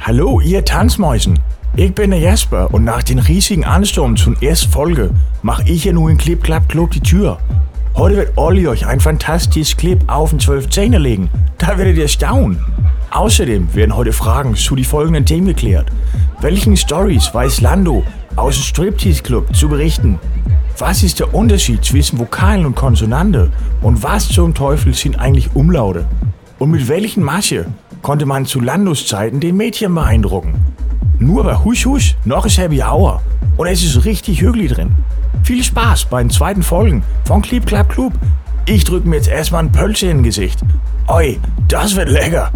Hallo, ihr Tanzmäusen. Ich bin der Jasper und nach den riesigen Ansturm zur ersten Folge mache ich hier nur in Clip Clap Club die Tür. Heute wird Olli euch ein fantastisches Clip auf den 12 Zähne legen. Da werdet ihr staunen. Außerdem werden heute Fragen zu die folgenden Themen geklärt. Welchen Stories weiß Lando aus dem Striptease Club zu berichten? Was ist der Unterschied zwischen Vokalen und Konsonante? Und was zum Teufel sind eigentlich Umlaute? Und mit welchen Masche konnte man zu Landos Zeiten den Mädchen beeindrucken? Nur bei Husch Husch noch ist Happy Hour und es ist richtig Hügli drin. Viel Spaß bei den zweiten Folgen von Clip Clap Club. Ich drücke mir jetzt erstmal ein Pölzchen in Gesicht. Oi, das wird lecker.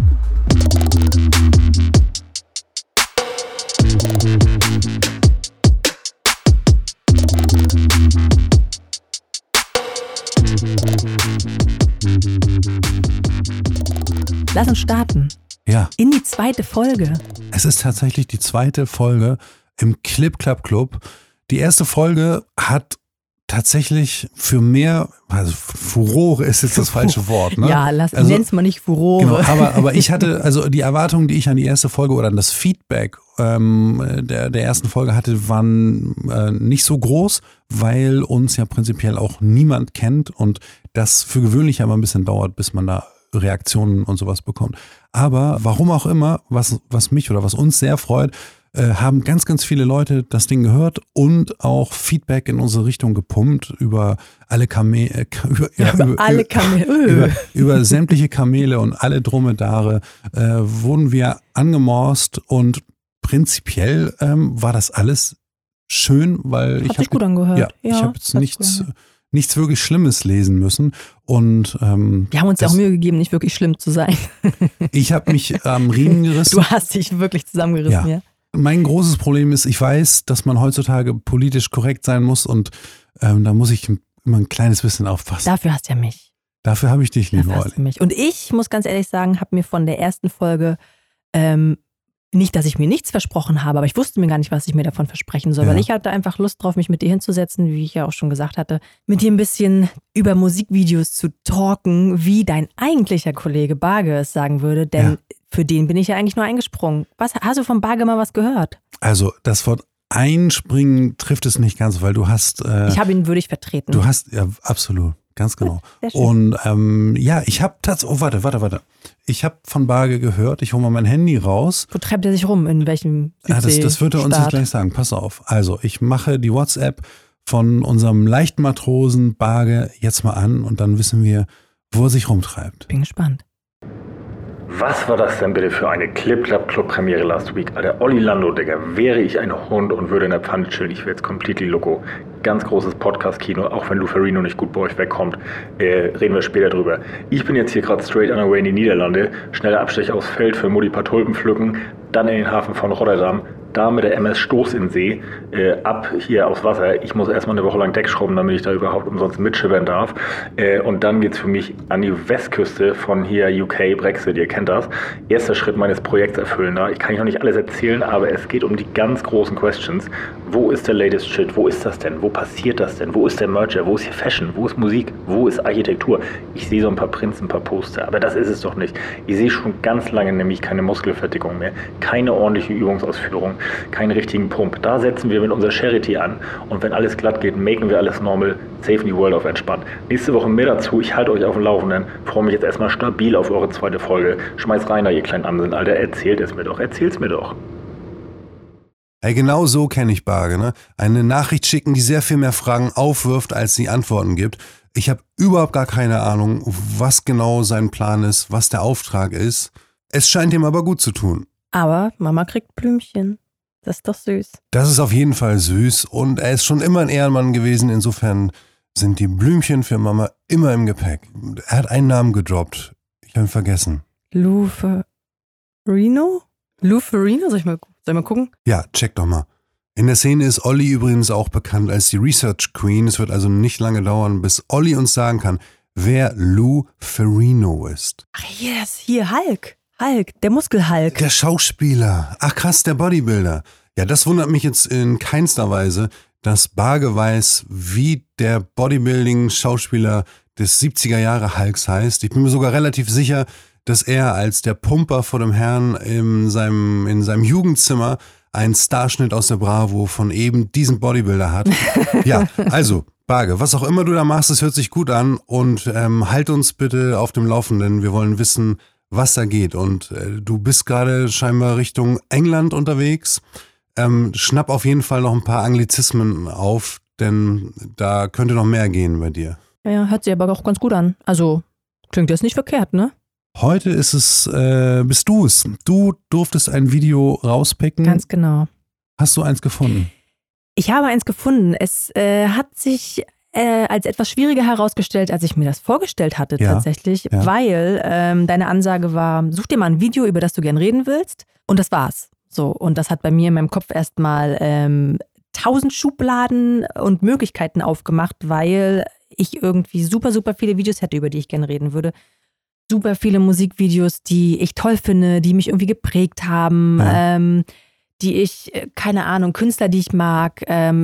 Lass uns starten. Ja. In die zweite Folge. Es ist tatsächlich die zweite Folge im Clip Clap Club. Die erste Folge hat tatsächlich für mehr, also Furore ist jetzt das falsche Wort, ne? Ja, nenn's mal nicht Furore. Genau, aber ich hatte, also die Erwartungen, die ich an die erste Folge oder an das Feedback der ersten Folge hatte, waren nicht so groß, weil uns ja prinzipiell auch niemand kennt und das für gewöhnlich aber ein bisschen dauert, bis man da Reaktionen und sowas bekommt. Aber warum auch immer, was mich oder was uns sehr freut, haben ganz, ganz viele Leute das Ding gehört und auch Feedback in unsere Richtung gepumpt über alle Kamele, über sämtliche Kamele und alle Dromedare wurden wir angemorst und prinzipiell war das alles schön, weil Hat sich gut angehört. Ja, ich habe jetzt nichts wirklich Schlimmes lesen müssen. Und wir haben uns ja auch Mühe gegeben, nicht wirklich schlimm zu sein. Ich habe mich am Riemen gerissen. Du hast dich wirklich zusammengerissen, ja. Mein großes Problem ist, ich weiß, dass man heutzutage politisch korrekt sein muss und da muss ich immer ein kleines bisschen aufpassen. Dafür hast du ja mich. Dafür habe ich dich, liebe Olli. Und ich muss ganz ehrlich sagen, habe mir von der ersten Folge nicht, dass ich mir nichts versprochen habe, aber ich wusste mir gar nicht, was ich mir davon versprechen soll, weil ich hatte einfach Lust drauf, mich mit dir hinzusetzen, wie ich ja auch schon gesagt hatte, mit dir ein bisschen über Musikvideos zu talken, wie dein eigentlicher Kollege Barge es sagen würde, denn für den bin ich ja eigentlich nur eingesprungen. Hast du von Barge mal was gehört? Also das Wort einspringen trifft es nicht ganz, weil du hast... ich habe ihn würdig vertreten. Du hast, ja, absolut. Ganz genau. Sehr schön. Und ich habe tatsächlich, warte. Ich habe von Barge gehört, ich hole mal mein Handy raus. Wo treibt er sich rum? In welchem das wird er uns jetzt gleich sagen. Pass auf. Also ich mache die WhatsApp von unserem leichten Matrosen Barge jetzt mal an und dann wissen wir, wo er sich rumtreibt. Bin gespannt. Was war das denn bitte für eine Clip-Clap-Club-Premiere last week? Alter, Olli Lando, Digga, wäre ich ein Hund und würde in der Pfanne chillen, ich wäre jetzt completely loco. Ganz großes Podcast-Kino, auch wenn Lou Ferrigno nicht gut bei euch wegkommt, reden wir später drüber. Ich bin jetzt hier gerade straight on the way in die Niederlande, schneller Abstecher aufs Feld für Mutti paar Tulpen pflücken, dann in den Hafen von Rotterdam, da mit der MS Stoß in See, ab hier aufs Wasser. Ich muss erstmal eine Woche lang Deck schrubben, damit ich da überhaupt umsonst mitschippern darf. Und dann geht's für mich an die Westküste von hier UK, Brexit, ihr kennt das. Erster Schritt meines Projekts erfüllen. Ich kann noch nicht alles erzählen, aber es geht um die ganz großen Questions. Wo ist der latest Shit? Wo ist das denn? Wo passiert das denn? Wo ist der Merger? Wo ist hier Fashion? Wo ist Musik? Wo ist Architektur? Ich sehe so ein paar Prints, ein paar Poster, aber das ist es doch nicht. Ich sehe schon ganz lange nämlich keine Muskelfertigung mehr, keine ordentliche Übungsausführung, keinen richtigen Pump. Da setzen wir mit unserer Charity an und wenn alles glatt geht, machen wir alles normal, safe the world auf entspannt. Nächste Woche mehr dazu, ich halte euch auf dem Laufenden, freue mich jetzt erstmal stabil auf eure zweite Folge. Schmeiß rein da, ihr kleinen Amseln, Alter, erzählt's mir doch. Hey, genau so kenne ich Barge, ne? Eine Nachricht schicken, die sehr viel mehr Fragen aufwirft, als sie Antworten gibt. Ich habe überhaupt gar keine Ahnung, was genau sein Plan ist, was der Auftrag ist. Es scheint ihm aber gut zu tun. Aber Mama kriegt Blümchen. Das ist doch süß. Das ist auf jeden Fall süß und er ist schon immer ein Ehrenmann gewesen. Insofern sind die Blümchen für Mama immer im Gepäck. Er hat einen Namen gedroppt. Ich habe ihn vergessen. Lou Ferrigno? Soll ich mal gucken? Ja, check doch mal. In der Szene ist Olli übrigens auch bekannt als die Research Queen. Es wird also nicht lange dauern, bis Olli uns sagen kann, wer Lou Ferrigno ist. Ach yes, hier Hulk, der Muskel-Hulk. Der Schauspieler. Ach krass, der Bodybuilder. Ja, das wundert mich jetzt in keinster Weise, dass Barge weiß, wie der Bodybuilding-Schauspieler des 70er Jahre Hulks heißt. Ich bin mir sogar relativ sicher, dass er als der Pumper vor dem Herrn in seinem Jugendzimmer einen Starschnitt aus der Bravo von eben diesem Bodybuilder hat. Ja, also Barge, was auch immer du da machst, es hört sich gut an und halt uns bitte auf dem Laufenden. Wir wollen wissen, was da geht. Und du bist gerade scheinbar Richtung England unterwegs. Schnapp auf jeden Fall noch ein paar Anglizismen auf, denn da könnte noch mehr gehen bei dir. Ja, hört sich aber auch ganz gut an. Also klingt jetzt nicht verkehrt, ne? Heute ist es, bist du es. Du durftest ein Video rauspicken. Ganz genau. Hast du eins gefunden? Ich habe eins gefunden. Es hat sich als etwas schwieriger herausgestellt, als ich mir das vorgestellt hatte tatsächlich, weil deine Ansage war, such dir mal ein Video, über das du gern reden willst, und das war's. So, und das hat bei mir in meinem Kopf erstmal 1000 Schubladen und Möglichkeiten aufgemacht, weil ich irgendwie super, super viele Videos hätte, über die ich gerne reden würde. Super viele Musikvideos, die ich toll finde, die mich irgendwie geprägt haben, die ich, keine Ahnung, Künstler, die ich mag.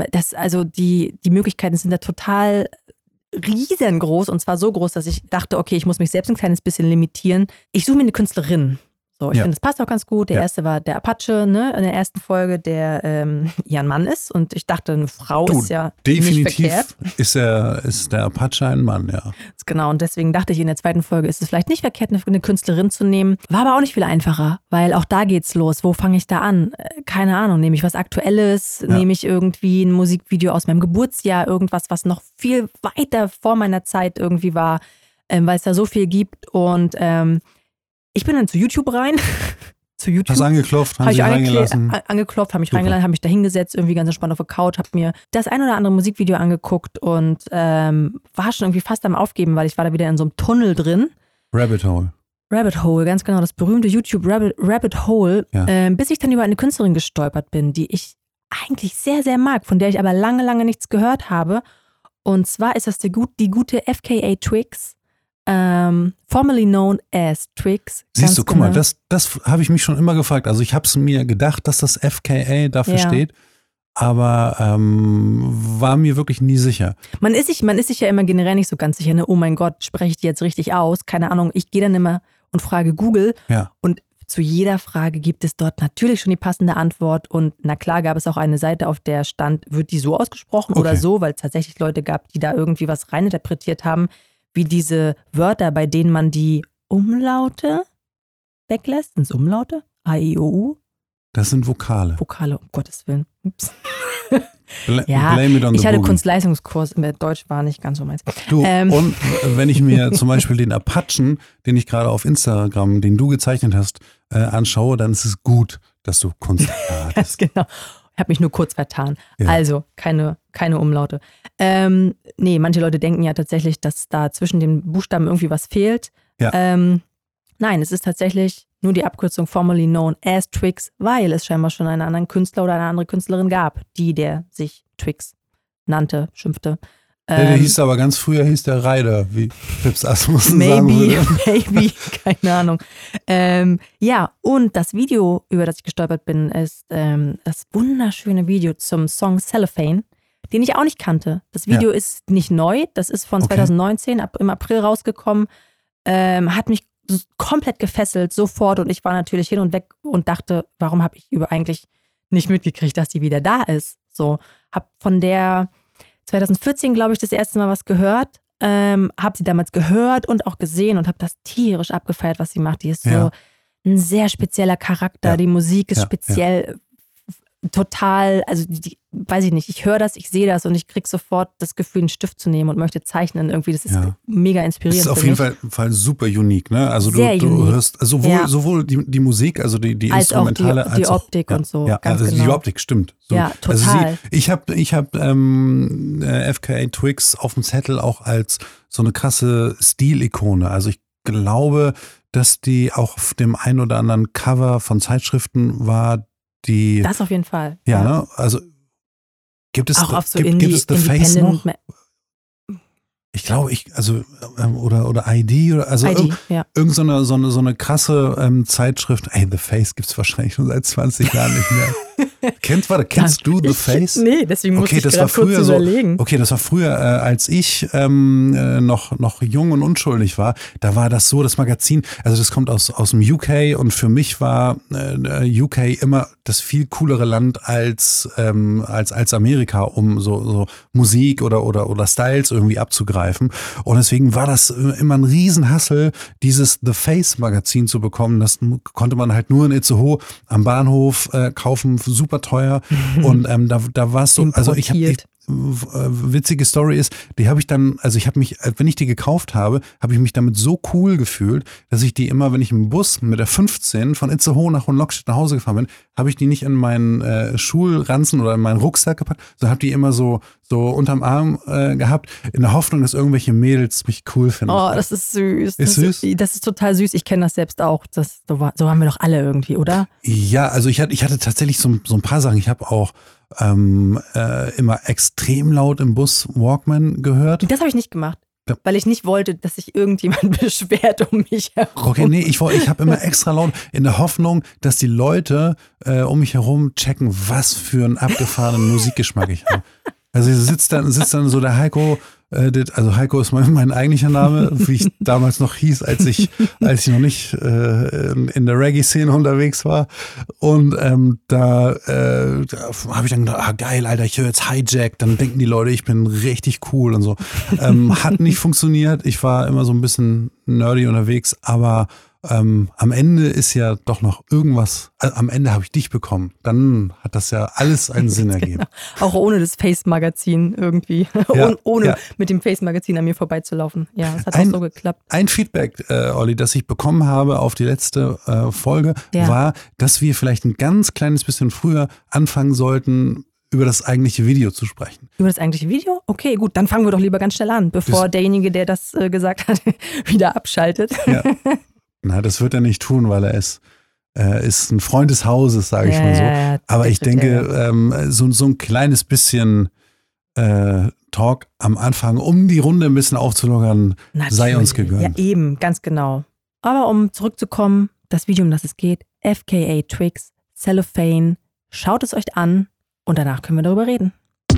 Die Möglichkeiten sind da total riesengroß, und zwar so groß, dass ich dachte, okay, ich muss mich selbst ein kleines bisschen limitieren. Ich suche mir eine Künstlerin. So, ich finde, das passt auch ganz gut. Der erste war der Apache, ne, in der ersten Folge, der ja ein Mann ist. Und ich dachte, eine Frau ist ja nicht verkehrt. Ist der Apache ein Mann, ja. Genau, und deswegen dachte ich, in der zweiten Folge ist es vielleicht nicht verkehrt, eine Künstlerin zu nehmen. War aber auch nicht viel einfacher, weil auch da geht's los. Wo fange ich da an? Keine Ahnung, nehme ich was Aktuelles? Nehme ich irgendwie ein Musikvideo aus meinem Geburtsjahr? Irgendwas, was noch viel weiter vor meiner Zeit irgendwie war, weil es da so viel gibt. Und ich bin dann zu YouTube rein. Zu YouTube. Hast du angeklopft, haben sie reingelassen? Angeklopft, habe mich reingelassen, habe mich da hingesetzt, irgendwie ganz entspannt auf der Couch, habe mir das ein oder andere Musikvideo angeguckt und war schon irgendwie fast am Aufgeben, weil ich war da wieder in so einem Tunnel drin. Rabbit Hole, ganz genau, das berühmte YouTube Rabbit Hole, bis ich dann über eine Künstlerin gestolpert bin, die ich eigentlich sehr, sehr mag, von der ich aber lange, lange nichts gehört habe. Und zwar ist das die gute FKA Twigs. Formerly known as Twigs. Siehst du, guck mal, das habe ich mich schon immer gefragt. Also ich habe es mir gedacht, dass das FKA dafür steht, aber war mir wirklich nie sicher. Man ist sich ja immer generell nicht so ganz sicher, ne? Oh mein Gott, spreche ich die jetzt richtig aus? Keine Ahnung, ich gehe dann immer und frage Google und zu jeder Frage gibt es dort natürlich schon die passende Antwort, und na klar gab es auch eine Seite, auf der stand, wird die so ausgesprochen oder so, weil es tatsächlich Leute gab, die da irgendwie was reininterpretiert haben, wie diese Wörter, bei denen man die Umlaute weglässt. Sind es Umlaute? A, I, O, U? Das sind Vokale. Vokale, um Gottes Willen. Ups. Blame it on the ich hatte Boogie. Kunstleistungskurs, Deutsch war nicht ganz so meins. Du, und wenn ich mir zum Beispiel den Apachen, den ich gerade auf Instagram, den du gezeichnet hast, anschaue, dann ist es gut, dass du Kunst hattest. Genau. Ich habe mich nur kurz vertan. Ja. Also, keine Umlaute. Nee, manche Leute denken ja tatsächlich, dass da zwischen den Buchstaben irgendwie was fehlt. Ja. Nein, es ist tatsächlich nur die Abkürzung formerly known as Twigs, weil es scheinbar schon einen anderen Künstler oder eine andere Künstlerin gab, der sich Twigs nannte, schimpfte. Der hieß aber ganz früher, hieß der Ryder, wie Fips Asmussen sagen würde. Maybe, keine Ahnung. Ja, und das Video, über das ich gestolpert bin, ist das wunderschöne Video zum Song Cellophane, den ich auch nicht kannte. Das Video ist nicht neu, das ist von 2019, im April rausgekommen, hat mich komplett gefesselt, sofort, und ich war natürlich hin und weg und dachte, warum habe ich eigentlich nicht mitgekriegt, dass die wieder da ist? So, hab von der 2014, glaube ich, das erste Mal was gehört, habe sie damals gehört und auch gesehen und habe das tierisch abgefeiert, was sie macht. Die ist so ein sehr spezieller Charakter, die Musik ist speziell, total, also weiß ich nicht, ich höre das, ich sehe das und ich kriege sofort das Gefühl, einen Stift zu nehmen und möchte zeichnen irgendwie. Das ist mega inspirierend. Das ist auf jeden Fall super unique, ne? Also du hörst sowohl die Musik, also die Instrumentale, auch die Optik und so. Ja, ganz also genau. die Optik stimmt. So. Ja, total. Also ich hab FKA Twigs auf dem Zettel auch als so eine krasse Stilikone. Also ich glaube, dass die auch auf dem ein oder anderen Cover von Zeitschriften war, das auf jeden Fall. Ja, ne? Also gibt es auch auf so gibt es The Face noch? Ich glaube, oder ID oder also irgend so eine krasse Zeitschrift. Ey, The Face gibt es wahrscheinlich schon seit 20 Jahren nicht mehr. Kennst du The Face? Nee, deswegen musste ich gerade kurz überlegen. Okay, das war früher, als ich noch jung und unschuldig war. Da war das so, das Magazin, also das kommt aus dem UK und für mich war UK immer das viel coolere Land als Amerika, um so Musik oder Styles irgendwie abzugreifen. Und deswegen war das immer ein Riesenhassel, dieses The Face Magazin zu bekommen. Das konnte man halt nur in Itzehoe am Bahnhof kaufen, super teuer. Und da war es so, also witzige Story ist, die habe ich dann, also ich habe mich, wenn ich die gekauft habe, habe ich mich damit so cool gefühlt, dass ich die immer, wenn ich im Bus mit der 15 von Itzehoe nach Hohenlockstedt nach Hause gefahren bin, habe ich die nicht in meinen Schulranzen oder in meinen Rucksack gepackt, sondern habe die immer so unterm Arm gehabt, in der Hoffnung, dass irgendwelche Mädels mich cool finden. Oh, das ist süß. Ist süß? Das ist total süß. Ich kenne das selbst auch. So haben wir doch alle irgendwie, oder? Ja, also ich hatte tatsächlich so ein paar Sachen. Ich habe auch immer extrem laut im Bus Walkman gehört. Das habe ich nicht gemacht, weil ich nicht wollte, dass sich irgendjemand beschwert um mich herum. Okay, nee, ich habe immer extra laut in der Hoffnung, dass die Leute um mich herum checken, was für einen abgefahrenen Musikgeschmack ich habe. Also sitzt dann so der Heiko, also Heiko ist mein eigentlicher Name, wie ich damals noch hieß, als ich noch nicht in der Reggae-Szene unterwegs war. Und da habe ich dann gedacht, geil, Alter, ich höre jetzt Hijack, dann denken die Leute, ich bin richtig cool und so. Hat nicht funktioniert, ich war immer so ein bisschen nerdy unterwegs, aber am Ende ist ja doch noch irgendwas, am Ende habe ich dich bekommen. Dann hat das ja alles einen Sinn ergeben. Genau. Auch ohne das Face-Magazin irgendwie. Ja, ohne mit dem Face-Magazin an mir vorbeizulaufen. Ja, es hat auch so geklappt. Ein Feedback, Olli, das ich bekommen habe auf die letzte Folge, war, dass wir vielleicht ein ganz kleines bisschen früher anfangen sollten, über das eigentliche Video zu sprechen. Über das eigentliche Video? Okay, gut, dann fangen wir doch lieber ganz schnell an, bevor derjenige, der das gesagt hat, wieder abschaltet. Ja. Na, das wird er nicht tun, weil er ist ein Freund des Hauses, sage ich mal so. Ja, aber ich denke, so ein kleines bisschen Talk am Anfang, um die Runde ein bisschen aufzulockern, sei uns gegönnt. Ja, eben, ganz genau. Aber um zurückzukommen, das Video, um das es geht, FKA Twigs, Cellophane, schaut es euch an und danach können wir darüber reden.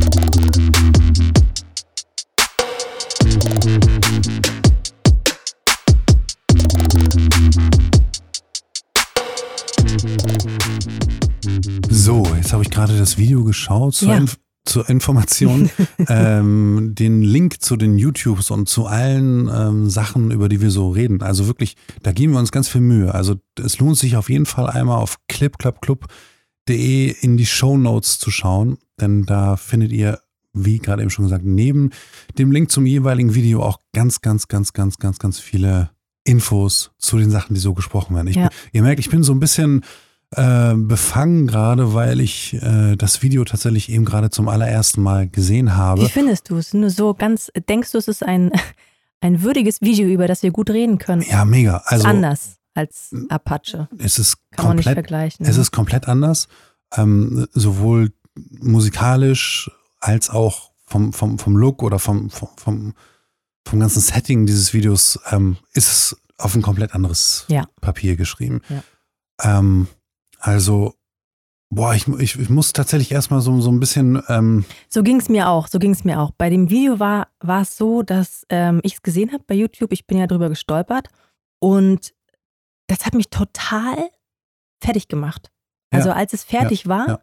So, jetzt habe ich gerade das Video geschaut zur Information. Den Link zu den YouTubes und zu allen Sachen, über die wir so reden. Also wirklich, da geben wir uns ganz viel Mühe. Also es lohnt sich auf jeden Fall einmal auf clipclubclub.de in die Shownotes zu schauen, denn da findet ihr, wie gerade eben schon gesagt, neben dem Link zum jeweiligen Video auch ganz, ganz, ganz, ganz, ganz, ganz viele Infos zu den Sachen, die so gesprochen werden. Ihr merkt, ich bin so ein bisschen befangen gerade, weil ich das Video tatsächlich eben gerade zum allerersten Mal gesehen habe. Wie findest du es? Nur so ganz, denkst du, es ist ein würdiges Video, über das wir gut reden können? Ja, mega. Also anders als Apache. Kann man nicht vergleichen. Es ist komplett anders. Sowohl musikalisch als auch vom Look oder vom ganzen Setting dieses Videos ist es auf ein komplett anderes Papier geschrieben. Ja. Also, ich muss tatsächlich erstmal so ein bisschen. So ging es mir auch. Bei dem Video war es so, dass ich es gesehen habe bei YouTube. Ich bin ja drüber gestolpert und das hat mich total fertig gemacht. Also als es fertig war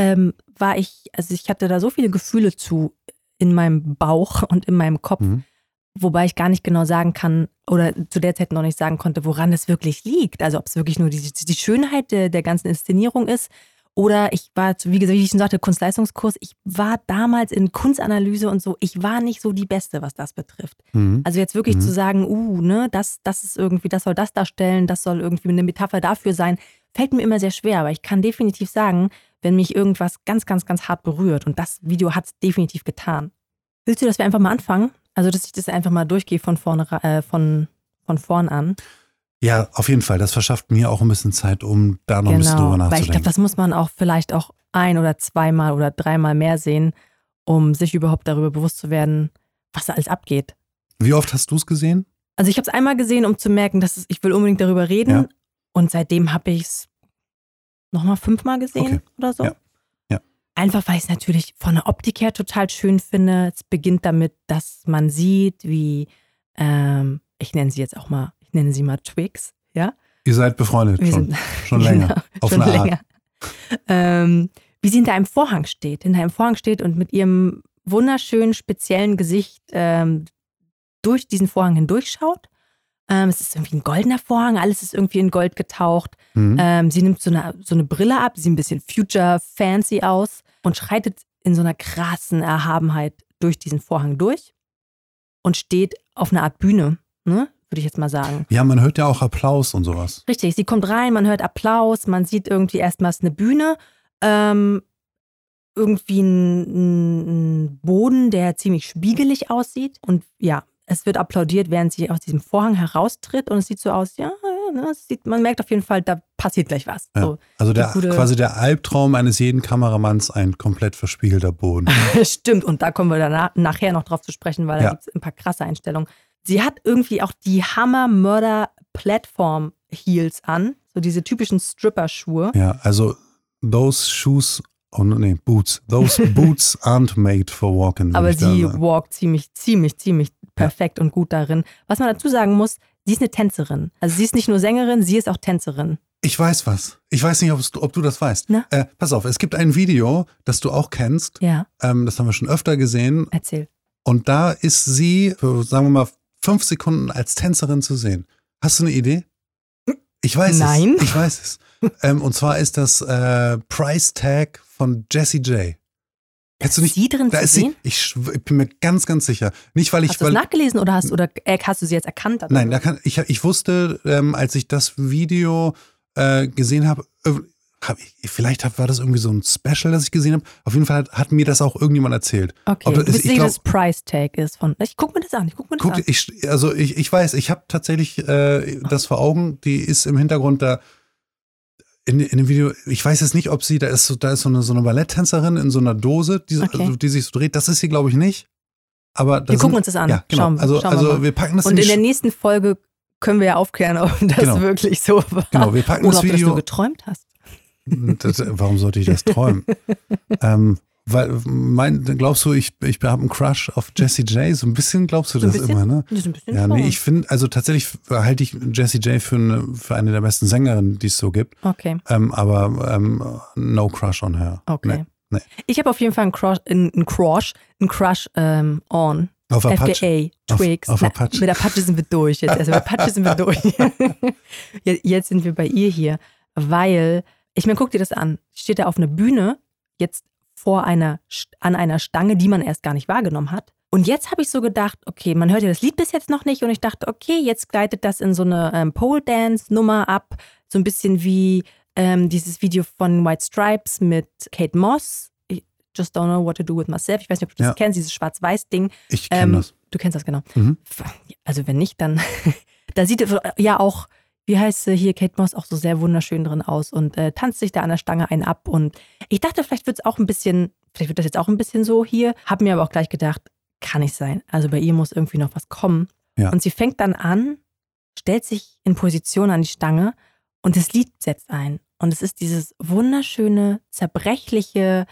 ich hatte da so viele Gefühle in meinem Bauch und in meinem Kopf, wobei ich gar nicht genau sagen kann oder zu der Zeit noch nicht sagen konnte, woran es wirklich liegt. Also ob es wirklich nur die Schönheit der ganzen Inszenierung ist oder ich war, wie gesagt, wie ich schon sagte, Kunstleistungskurs. Ich war damals in Kunstanalyse und so, ich war nicht so die Beste, was das betrifft. Also jetzt wirklich zu sagen, das ist irgendwie, das soll das darstellen, das soll irgendwie eine Metapher dafür sein, fällt mir immer sehr schwer. Aber ich kann definitiv sagen, wenn mich irgendwas ganz, ganz, ganz hart berührt und das Video hat es definitiv getan. Willst du, dass wir einfach mal anfangen? Also, dass ich das einfach mal durchgehe von vorn an. Ja, auf jeden Fall. Das verschafft mir auch ein bisschen Zeit, um da noch ein bisschen drüber nachzudenken. Weil ich glaube, das muss man auch vielleicht auch 1 oder 2-mal oder 3-mal mehr sehen, um sich überhaupt darüber bewusst zu werden, was da alles abgeht. Wie oft hast du es gesehen? Also ich habe es einmal gesehen, um zu merken, ich will unbedingt darüber reden. Ja. Und seitdem habe ich es nochmal 5-mal gesehen oder so. Ja. Einfach, weil ich es natürlich von der Optik her total schön finde. Es beginnt damit, dass man sieht, wie, ich nenne sie mal Twix, ja? Ihr seid befreundet schon länger. Genau, auf schon eine länger. Art. Wie sie hinter einem Vorhang steht. Und mit ihrem wunderschönen, speziellen Gesicht durch diesen Vorhang hindurchschaut. Es ist irgendwie ein goldener Vorhang, alles ist irgendwie in Gold getaucht. Sie nimmt so eine Brille ab, sieht ein bisschen future-fancy aus und schreitet in so einer krassen Erhabenheit durch diesen Vorhang durch und steht auf einer Art Bühne, ne? Würde ich jetzt mal sagen. Ja, man hört ja auch Applaus und sowas. Richtig, sie kommt rein, man hört Applaus, man sieht irgendwie erstmals eine Bühne, irgendwie ein Boden, der ziemlich spiegelig aussieht und ja, es wird applaudiert, während sie aus diesem Vorhang heraustritt und es sieht so aus, man merkt auf jeden Fall, da passiert gleich was. Ja. So, also quasi der Albtraum eines jeden Kameramanns, ein komplett verspiegelter Boden. Stimmt, und da kommen wir nachher noch drauf zu sprechen, weil da gibt es ein paar krasse Einstellungen. Sie hat irgendwie auch die Hammer-Murder-Platform-Heels an, so diese typischen Stripper-Schuhe. Ja, also Boots. Those boots aren't made for walking. Aber sie walkt ziemlich perfekt und gut darin. Was man dazu sagen muss, sie ist eine Tänzerin. Also sie ist nicht nur Sängerin, sie ist auch Tänzerin. Ich weiß was. Ich weiß nicht, ob du das weißt. Pass auf, es gibt ein Video, das du auch kennst. Ja. Das haben wir schon öfter gesehen. Erzähl. Und da ist sie, für, sagen wir mal, 5 Sekunden als Tänzerin zu sehen. Hast du eine Idee? Ich weiß Nein. es. Ich weiß es. Und zwar ist das Price Tag von Jessie J. Kennst du nicht? Sie drin zu sehen? Ich bin mir ganz, ganz sicher. Nicht, weil hast du es nachgelesen oder hast du sie jetzt erkannt? Nein, ich wusste, als ich das Video gesehen habe, war das irgendwie so ein Special, das ich gesehen habe. Auf jeden Fall hat mir das auch irgendjemand erzählt. Okay, du wisst nicht, was Price Tag ist. Ich guck mir das an. Ich weiß, ich habe tatsächlich das vor Augen. Die ist im Hintergrund da in dem Video. Ich weiß jetzt nicht, ob sie, da ist so eine Balletttänzerin in so einer Dose, die sich so dreht. Das ist sie, glaube ich, nicht. Aber wir gucken uns das an. Ja, genau. Schauen wir wir packen das und in der nächsten Folge können wir ja aufklären, ob das wirklich so war. Genau, wir packen oder das Video. Ob du das nur geträumt hast. Warum sollte ich das träumen? Glaubst du, ich habe einen Crush auf Jessie J? So ein bisschen glaubst du das immer, ne? Das ist ein bisschen ja, nee, ich finde, also tatsächlich halte ich Jessie J für eine der besten Sängerinnen, die es so gibt. Okay. Aber no crush on her. Okay. Nee. Ich habe auf jeden Fall einen Crush on auf FKA, Twix. Auf Apache. Mit Apache sind wir durch jetzt. Also mit Apache sind wir durch. Jetzt sind wir bei ihr hier, weil, ich meine, guck dir das an. Steht da auf einer Bühne, jetzt an einer Stange, die man erst gar nicht wahrgenommen hat. Und jetzt habe ich so gedacht, okay, man hört ja das Lied bis jetzt noch nicht und ich dachte, okay, jetzt gleitet das in so eine Pole-Dance-Nummer ab, so ein bisschen wie dieses Video von White Stripes mit Kate Moss. Just don't know what to do with myself. Ich weiß nicht, ob du das kennst, dieses Schwarz-Weiß-Ding. Ich kenne das. Du kennst das, genau. Mhm. Also wenn nicht, dann da sieht es ja auch, wie heißt sie hier, Kate Moss, auch so sehr wunderschön drin aus und tanzt sich da an der Stange einen ab. Und ich dachte, vielleicht wird das jetzt auch ein bisschen so hier. Hab mir aber auch gleich gedacht, kann nicht sein. Also bei ihr muss irgendwie noch was kommen. Ja. Und sie fängt dann an, stellt sich in Position an die Stange und das Lied setzt ein. Und es ist dieser wunderschöne, zerbrechliche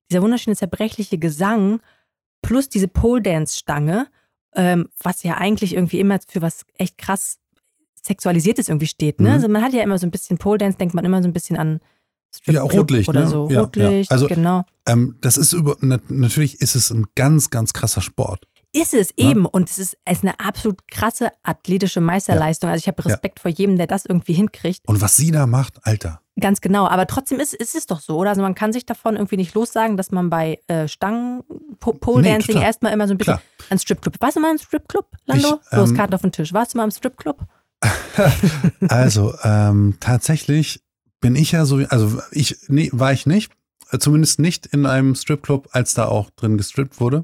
Gesang plus diese Pole-Dance-Stange, was ja eigentlich irgendwie immer für was echt krass Sexualisiertes irgendwie steht. Ne? Also man hat ja immer so ein bisschen Pole-Dance, denkt man immer so ein bisschen an Strip-Club Rotlicht, oder ne? so. Ja, Rotlicht, also, genau. Das ist natürlich ist es ein ganz, ganz krasser Sport. Ist es eben. Und es ist eine absolut krasse athletische Meisterleistung. Also ich habe Respekt vor jedem, der das irgendwie hinkriegt. Und was sie da macht, Alter. Ganz genau. Aber trotzdem ist es doch so, oder? Also man kann sich davon irgendwie nicht lossagen, dass man bei Pole-Dancing erstmal immer so ein bisschen an Stripclub. Warst du mal im Stripclub, Lando? Los, Karten auf den Tisch. Warst du mal im Stripclub? Also, tatsächlich bin ich ja so, war ich nicht. Zumindest nicht in einem Stripclub, als da auch drin gestrippt wurde.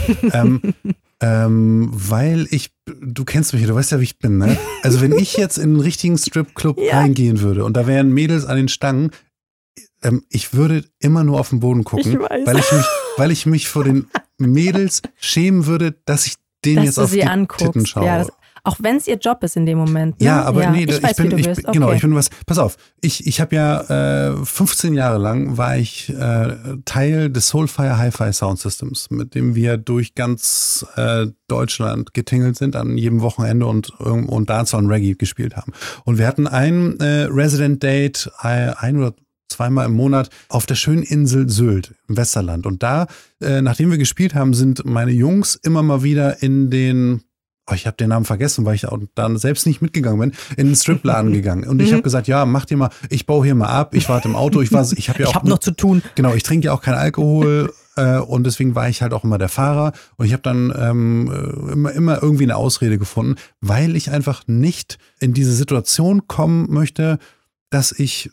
Weil du kennst mich, du weißt ja, wie ich bin, ne? Also wenn ich jetzt in einen richtigen Stripclub reingehen würde und da wären Mädels an den Stangen, ich würde immer nur auf den Boden gucken, weil ich mich vor den Mädels schämen würde, dass ich denen jetzt auf die Titten schaue. Ja, Auch wenn es ihr Job ist in dem Moment. Ne? Ja, aber nee, ich weiß, wie du bist. Genau, Okay. ich bin was, pass auf, ich habe ja 15 Jahre lang war ich Teil des Soulfire Hi-Fi Sound Systems, mit dem wir durch ganz Deutschland getingelt sind an jedem Wochenende und Dancehall und Reggae gespielt haben. Und wir hatten ein Resident Date, ein oder zweimal im Monat auf der schönen Insel Sylt im Westerland. Und da, nachdem wir gespielt haben, sind meine Jungs immer mal wieder in den, ich habe den Namen vergessen, weil ich auch dann selbst nicht mitgegangen bin, in den Stripladen gegangen. Und ich habe gesagt, ja, macht ihr mal, ich baue hier mal ab, ich warte im Auto, ich habe noch zu tun. Genau, ich trinke ja auch keinen Alkohol und deswegen war ich halt auch immer der Fahrer. Und ich habe dann immer irgendwie eine Ausrede gefunden, weil ich einfach nicht in diese Situation kommen möchte, dass ich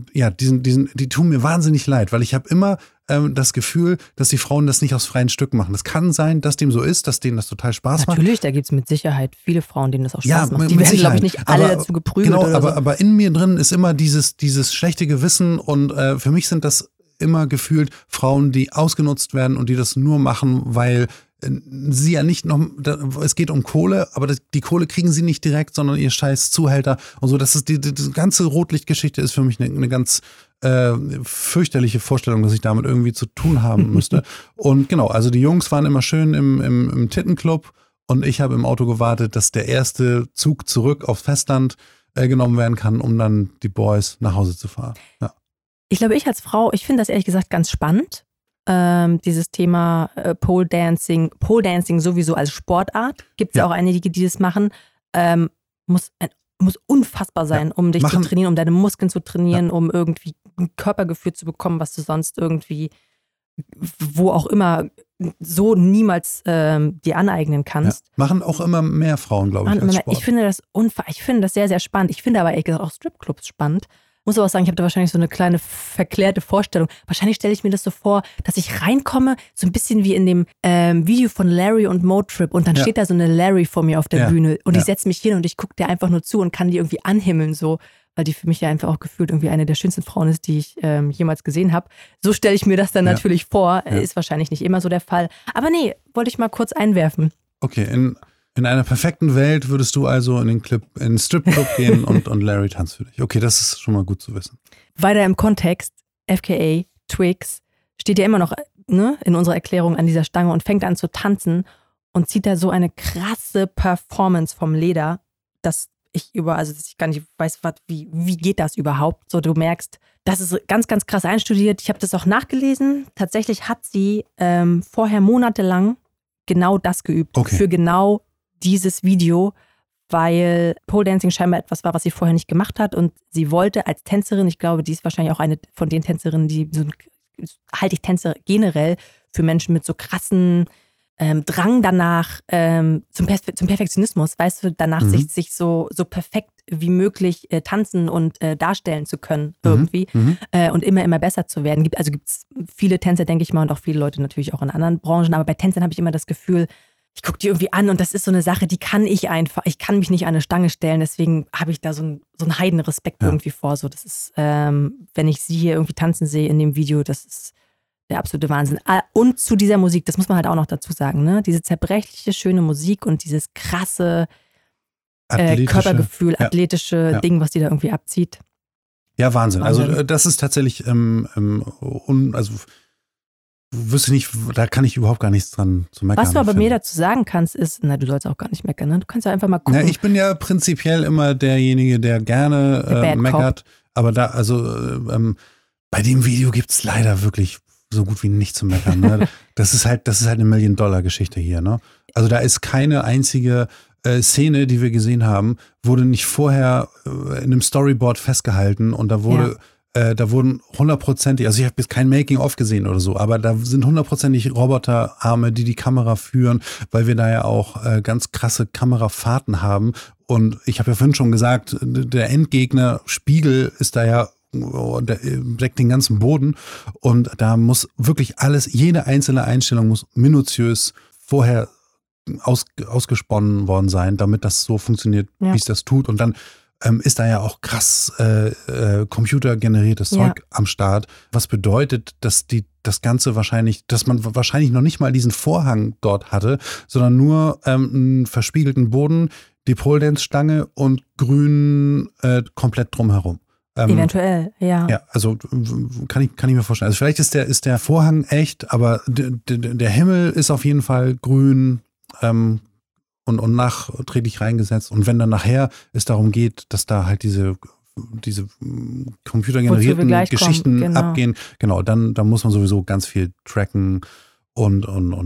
die tun mir wahnsinnig leid, weil ich habe immer das Gefühl, dass die Frauen das nicht aus freien Stücken machen. Das kann sein, dass dem so ist, dass denen das total Spaß macht. Natürlich, da gibt es mit Sicherheit viele Frauen, denen das auch Spaß macht. Die werden, glaube ich, nicht alle dazu geprügelt. Genau, oder so. aber in mir drin ist immer dieses schlechte Gewissen und für mich sind das immer gefühlt Frauen, die ausgenutzt werden und die das nur machen, weil sie ja nicht noch, es geht um Kohle, aber die Kohle kriegen sie nicht direkt, sondern ihr scheiß Zuhälter und so. Das ist die ganze Rotlichtgeschichte ist für mich eine ganz fürchterliche Vorstellung, dass ich damit irgendwie zu tun haben müsste. Und genau, also die Jungs waren immer schön im Tittenclub und ich habe im Auto gewartet, dass der erste Zug zurück aufs Festland genommen werden kann, um dann die Boys nach Hause zu fahren. Ja. Ich glaube, ich als Frau, ich finde das ehrlich gesagt ganz spannend. Dieses Thema Pole Dancing sowieso als Sportart. Gibt es ja auch einige, die das machen. Muss unfassbar sein, um dich zu trainieren, um deine Muskeln zu trainieren, um irgendwie ein Körpergefühl zu bekommen, was du sonst irgendwie, wo auch immer, so niemals dir aneignen kannst. Ja. Machen auch immer mehr Frauen, glaube ich, als Sport. Ich finde das sehr, sehr spannend. Ich finde aber ehrlich gesagt auch Stripclubs spannend. Muss aber auch sagen, ich habe da wahrscheinlich so eine kleine verklärte Vorstellung. Wahrscheinlich stelle ich mir das so vor, dass ich reinkomme, so ein bisschen wie in dem Video von Larry und Motrip und dann steht da so eine Larry vor mir auf der Bühne und ich setze mich hin und ich gucke der einfach nur zu und kann die irgendwie anhimmeln, so, weil die für mich ja einfach auch gefühlt irgendwie eine der schönsten Frauen ist, die ich jemals gesehen habe. So stelle ich mir das dann natürlich vor. Ist wahrscheinlich nicht immer so der Fall. Aber nee, wollte ich mal kurz einwerfen. Okay, in einer perfekten Welt würdest du also in den Stripclub gehen und Larry tanzt für dich. Okay, das ist schon mal gut zu wissen. Weiter im Kontext, FKA, Twigs, steht ja immer noch in unserer Erklärung an dieser Stange und fängt an zu tanzen und zieht da so eine krasse Performance vom Leder, dass ich gar nicht weiß, wie geht das überhaupt? So, du merkst, das ist ganz, ganz krass einstudiert. Ich habe das auch nachgelesen. Tatsächlich hat sie vorher monatelang genau das geübt. Okay. Für genau dieses Video, weil Pole Dancing scheinbar etwas war, was sie vorher nicht gemacht hat und sie wollte als Tänzerin, ich glaube, die ist wahrscheinlich auch eine von den Tänzerinnen, die halte ich Tänze generell für Menschen mit so krassen Drang danach zum Perfektionismus, weißt du, danach sich so perfekt wie möglich tanzen und darstellen zu können irgendwie und immer besser zu werden. Gibt es viele Tänzer, denke ich mal, und auch viele Leute natürlich auch in anderen Branchen, aber bei Tänzern habe ich immer das Gefühl, ich gucke die irgendwie an und das ist so eine Sache, die kann ich kann mich nicht an eine Stange stellen, deswegen habe ich da so einen Heidenrespekt irgendwie vor. So, das ist, wenn ich sie hier irgendwie tanzen sehe in dem Video, das ist der absolute Wahnsinn. Und zu dieser Musik, das muss man halt auch noch dazu sagen, ne? Diese zerbrechliche, schöne Musik und dieses krasse Körpergefühl, athletische Ding, was die da irgendwie abzieht. Ja, Wahnsinn. Also das ist tatsächlich, wüsste nicht, da kann ich überhaupt gar nichts dran zu meckern. Was du aber mir dazu sagen kannst, ist, du sollst auch gar nicht meckern, ne? Du kannst ja einfach mal gucken. Ja, ich bin ja prinzipiell immer derjenige, der gerne meckert. Aber bei dem Video gibt es leider wirklich so gut wie nichts zu meckern. Ne? Das ist halt eine $1-Million-Geschichte hier. Ne? Also da ist keine einzige Szene, die wir gesehen haben, wurde nicht vorher in einem Storyboard festgehalten und da wurden 100%, also ich habe jetzt kein Making-of gesehen oder so, aber da sind 100% Roboterarme, die Kamera führen, weil wir da ja auch ganz krasse Kamerafahrten haben. Und ich habe ja vorhin schon gesagt, der Endgegner Spiegel ist da ja, der deckt den ganzen Boden und da muss wirklich alles, jede einzelne Einstellung muss minutiös vorher ausgesponnen worden sein, damit das so funktioniert, wie es das tut. Und dann ist da ja auch krass computergeneriertes Zeug am Start, was bedeutet, dass das Ganze dass man wahrscheinlich noch nicht mal diesen Vorhang dort hatte, sondern nur einen verspiegelten Boden, die Pole Dance Stange und grün komplett drumherum. Eventuell, ja. Ja, also kann ich mir vorstellen. Also vielleicht ist der Vorhang echt, aber der Himmel ist auf jeden Fall grün und nachträglich reingesetzt. Und wenn dann nachher es darum geht, dass da halt diese computergenerierten Geschichten abgehen, genau, dann muss man sowieso ganz viel tracken und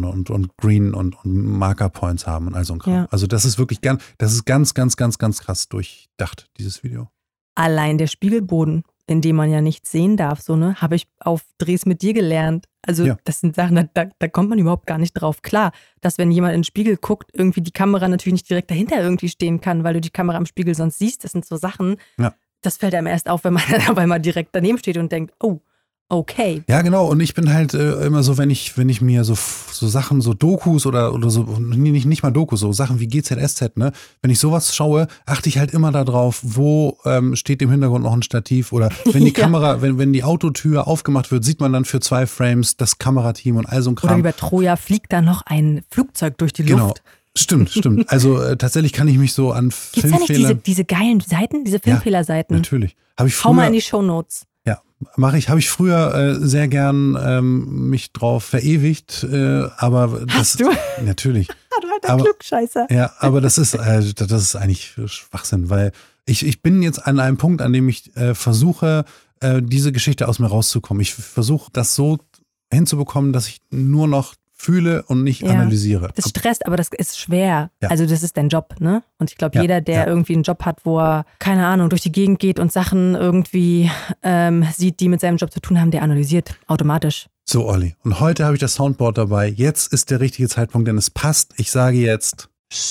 Green und Marker Points haben und all so ein Kram. Ja. Also das ist wirklich ganz krass durchdacht, dieses Video. Allein der Spiegelboden, in dem man ja nichts sehen darf, so, ne, habe ich auf Drehs mit dir gelernt. Also das sind Sachen, da kommt man überhaupt gar nicht drauf. Klar, dass wenn jemand in den Spiegel guckt, irgendwie die Kamera natürlich nicht direkt dahinter irgendwie stehen kann, weil du die Kamera am Spiegel sonst siehst. Das sind so Sachen, das fällt einem erst auf, wenn man dann auf einmal direkt daneben steht und denkt, oh, okay. Ja, genau. Und ich bin halt immer so, wenn ich mir so Sachen, so Dokus oder so, nicht mal Dokus, so Sachen wie GZSZ, ne? Wenn ich sowas schaue, achte ich halt immer darauf, wo steht im Hintergrund noch ein Stativ oder wenn die Kamera, wenn die Autotür aufgemacht wird, sieht man dann für 2 Frames das Kamerateam und all so ein Kram. Oder wie bei Troja fliegt da noch ein Flugzeug durch die Luft. Stimmt. Also tatsächlich kann ich mich so an Filmfehler... Gibt's da nicht diese geilen Seiten, diese Filmfehlerseiten? Ja, natürlich. Hau mal in die Shownotes. Ja, mache ich. Habe ich früher sehr gern mich drauf verewigt, aber Hast du? Natürlich. Du alter Klugscheißer. Ja, aber das ist eigentlich Schwachsinn, weil ich bin jetzt an einem Punkt, an dem ich versuche, diese Geschichte aus mir rauszukommen. Ich versuche, das so hinzubekommen, dass ich nur noch fühle und nicht analysiere. Das stresst, aber das ist schwer. Ja. Also das ist dein Job, ne? Und ich glaube, jeder, der irgendwie einen Job hat, wo er, keine Ahnung, durch die Gegend geht und Sachen irgendwie sieht, die mit seinem Job zu tun haben, der analysiert automatisch. So, Olli. Und heute habe ich das Soundboard dabei. Jetzt ist der richtige Zeitpunkt, denn es passt. Ich sage jetzt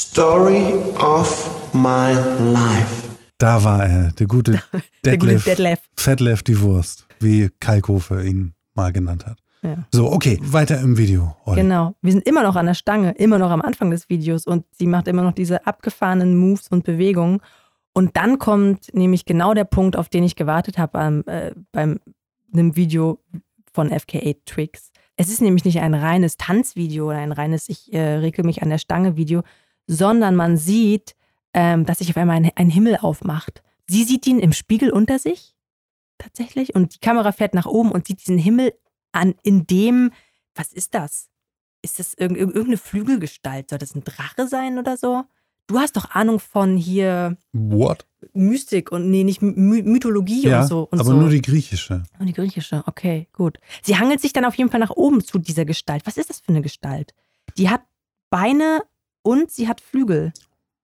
Story of my life. Da war er, der gute Detlef. Fetlef die Wurst, wie Kalkofe ihn mal genannt hat. Ja. So, okay, weiter im Video. Olli. Genau, wir sind immer noch an der Stange, immer noch am Anfang des Videos und sie macht immer noch diese abgefahrenen Moves und Bewegungen. Und dann kommt nämlich genau der Punkt, auf den ich gewartet habe beim einem Video von FKA Twigs. Es ist nämlich nicht ein reines Tanzvideo oder ein reines ich regel mich an der Stange Video, sondern man sieht, dass sich auf einmal ein Himmel aufmacht. Sie sieht ihn im Spiegel unter sich, tatsächlich, und die Kamera fährt nach oben und sieht diesen Himmel an, in dem, was ist das? Ist das irgendeine Flügelgestalt? Soll das ein Drache sein oder so? Du hast doch Ahnung von hier What? Mystik und nicht Mythologie und so. Und aber so. Nur die griechische. Nur die griechische, okay, gut. Sie hangelt sich dann auf jeden Fall nach oben zu dieser Gestalt. Was ist das für eine Gestalt? Die hat Beine und sie hat Flügel.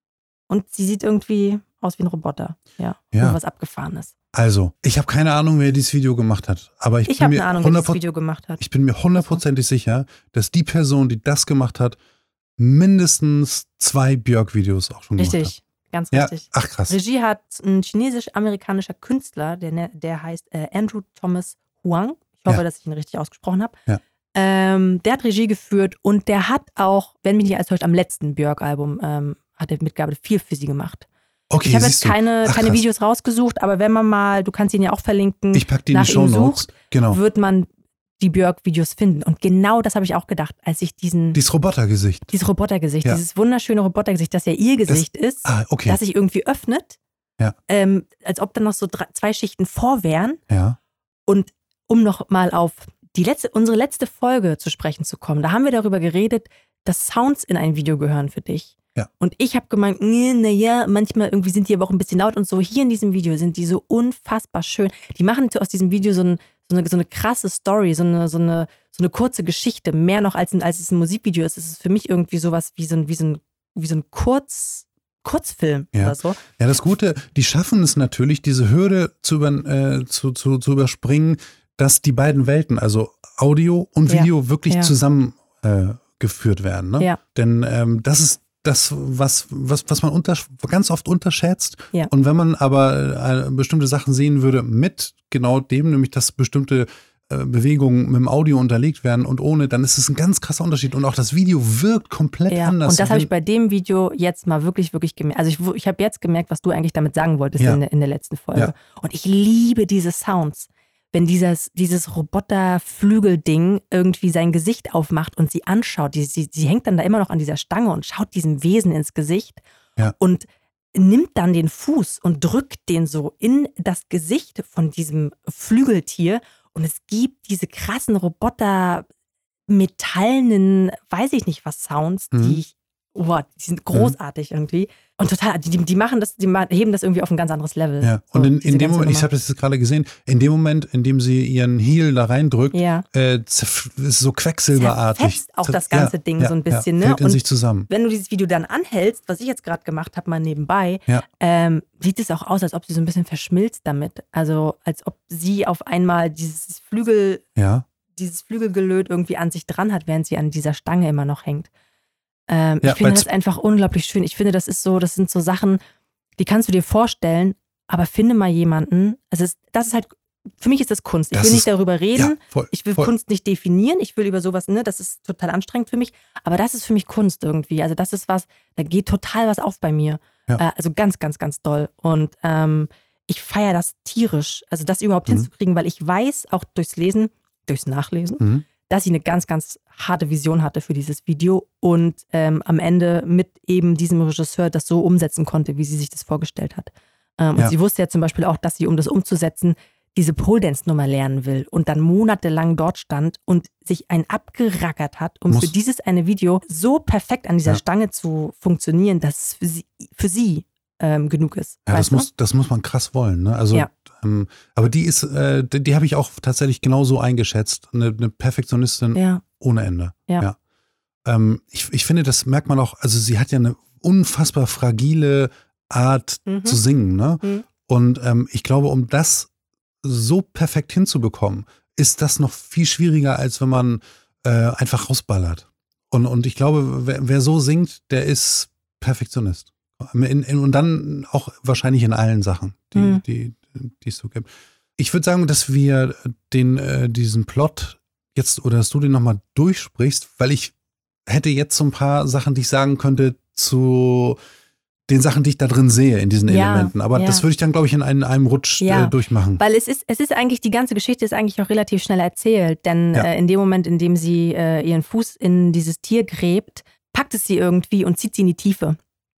Und sie sieht irgendwie aus wie ein Roboter. Ja. Irgendwas Abgefahrenes. Also, ich habe keine Ahnung, wer dieses Video gemacht hat. Aber ich bin mir eine Ahnung, wer dieses Video gemacht hat. Ich bin mir 100%ig sicher, dass die Person, die das gemacht hat, mindestens 2 Björk-Videos auch schon gemacht hat. Richtig, ganz richtig. Ach, krass. Regie hat ein chinesisch-amerikanischer Künstler, der heißt Andrew Thomas Huang. Ich hoffe, dass ich ihn richtig ausgesprochen habe. Ja. Der hat Regie geführt und der hat auch, wenn mich nicht alles täuscht, am letzten Björk-Album hat er mitgearbeitet, viel für sie gemacht. Okay, ich habe jetzt keine Videos rausgesucht, aber wenn man mal, du kannst ihn ja auch verlinken, ich pack die in die Shownotes, genau, wird man die Björk-Videos finden. Und genau das habe ich auch gedacht, als ich dieses Robotergesicht, dieses wunderschöne Robotergesicht, das ja ihr Gesicht ist, das sich irgendwie öffnet, als ob dann noch so 2 Schichten vor wären. Ja. Und um noch mal auf unsere letzte Folge zu sprechen zu kommen, da haben wir darüber geredet, dass Sounds in ein Video gehören für dich. Ja. Und ich habe gemeint, naja, manchmal irgendwie sind die aber auch ein bisschen laut und so. Hier in diesem Video sind die so unfassbar schön. Die machen aus diesem Video so eine krasse Story, so eine kurze Geschichte. Mehr noch als es ein Musikvideo ist. Es ist für mich irgendwie sowas wie so ein Kurzfilm oder so. Ja, das Gute, die schaffen es natürlich, diese Hürde zu überspringen, dass die beiden Welten, also Audio und Video, wirklich zusammengeführt werden. Ne? Ja. Denn das ist das, was man ganz oft unterschätzt. Ja. Und wenn man aber bestimmte Sachen sehen würde mit genau dem, nämlich dass bestimmte Bewegungen mit dem Audio unterlegt werden und ohne, dann ist es ein ganz krasser Unterschied. Und auch das Video wirkt komplett anders. Und das habe ich bei dem Video jetzt mal wirklich, wirklich gemerkt. Also ich habe jetzt gemerkt, was du eigentlich damit sagen wolltest in der letzten Folge. Ja. Und ich liebe diese Sounds. Wenn dieses Roboter-Flügel-Ding irgendwie sein Gesicht aufmacht und sie anschaut, sie hängt dann da immer noch an dieser Stange und schaut diesem Wesen ins Gesicht und nimmt dann den Fuß und drückt den so in das Gesicht von diesem Flügeltier und es gibt diese krassen Roboter metallenen, weiß ich nicht was, Sounds, die sind großartig irgendwie. Und total, die machen das, heben das irgendwie auf ein ganz anderes Level. Ja, und so, in dem Moment, ich habe das jetzt gerade gesehen, in dem Moment, in dem sie ihren Heel da reindrückt, ist es so quecksilberartig. Zerfetzt auch das ganze Ding so ein bisschen. Fällt ne? in sich zusammen. Wenn du dieses Video dann anhältst, was ich jetzt gerade gemacht habe, mal nebenbei, sieht es auch aus, als ob sie so ein bisschen verschmilzt damit. Also als ob sie auf einmal dieses Flügelgelöt irgendwie an sich dran hat, während sie an dieser Stange immer noch hängt. Ich finde das einfach unglaublich schön. Ich finde, das sind so Sachen, die kannst du dir vorstellen, aber finde mal jemanden. Also das ist halt, für mich ist das Kunst. Ich will nicht darüber reden. Ich will Kunst nicht definieren. Ich will über sowas, das ist total anstrengend für mich. Aber das ist für mich Kunst irgendwie. Also das ist was, da geht total was auf bei mir. Ja. Also ganz, ganz, ganz doll. Und ich feiere das tierisch. Also das überhaupt hinzukriegen, weil ich weiß, auch durchs Nachlesen, dass sie eine ganz, ganz harte Vision hatte für dieses Video und am Ende mit eben diesem Regisseur das so umsetzen konnte, wie sie sich das vorgestellt hat. Und sie wusste ja zum Beispiel auch, dass sie, um das umzusetzen, diese Pole-Dance-Nummer lernen will und dann monatelang dort stand und sich einen abgerackert hat, um für dieses eine Video so perfekt an dieser Stange zu funktionieren, dass es für sie genug ist. Ja, das muss man krass wollen. Ne? Also, aber die habe ich auch tatsächlich genauso eingeschätzt. Eine Perfektionistin ohne Ende. Ja. Ich finde, das merkt man auch, also sie hat ja eine unfassbar fragile Art zu singen. Ne? Und ich glaube, um das so perfekt hinzubekommen, ist das noch viel schwieriger, als wenn man einfach rausballert. Und ich glaube, wer so singt, der ist Perfektionist. Und dann auch wahrscheinlich in allen Sachen, die es so gibt. Ich würde sagen, dass wir diesen Plot jetzt, oder dass du den nochmal durchsprichst, weil ich hätte jetzt so ein paar Sachen, die ich sagen könnte zu den Sachen, die ich da drin sehe, in diesen Elementen. Aber das würde ich dann, glaube ich, in einem Rutsch durchmachen. Weil es ist eigentlich, die ganze Geschichte ist eigentlich auch relativ schnell erzählt. Denn in dem Moment, in dem sie ihren Fuß in dieses Tier gräbt, packt es sie irgendwie und zieht sie in die Tiefe.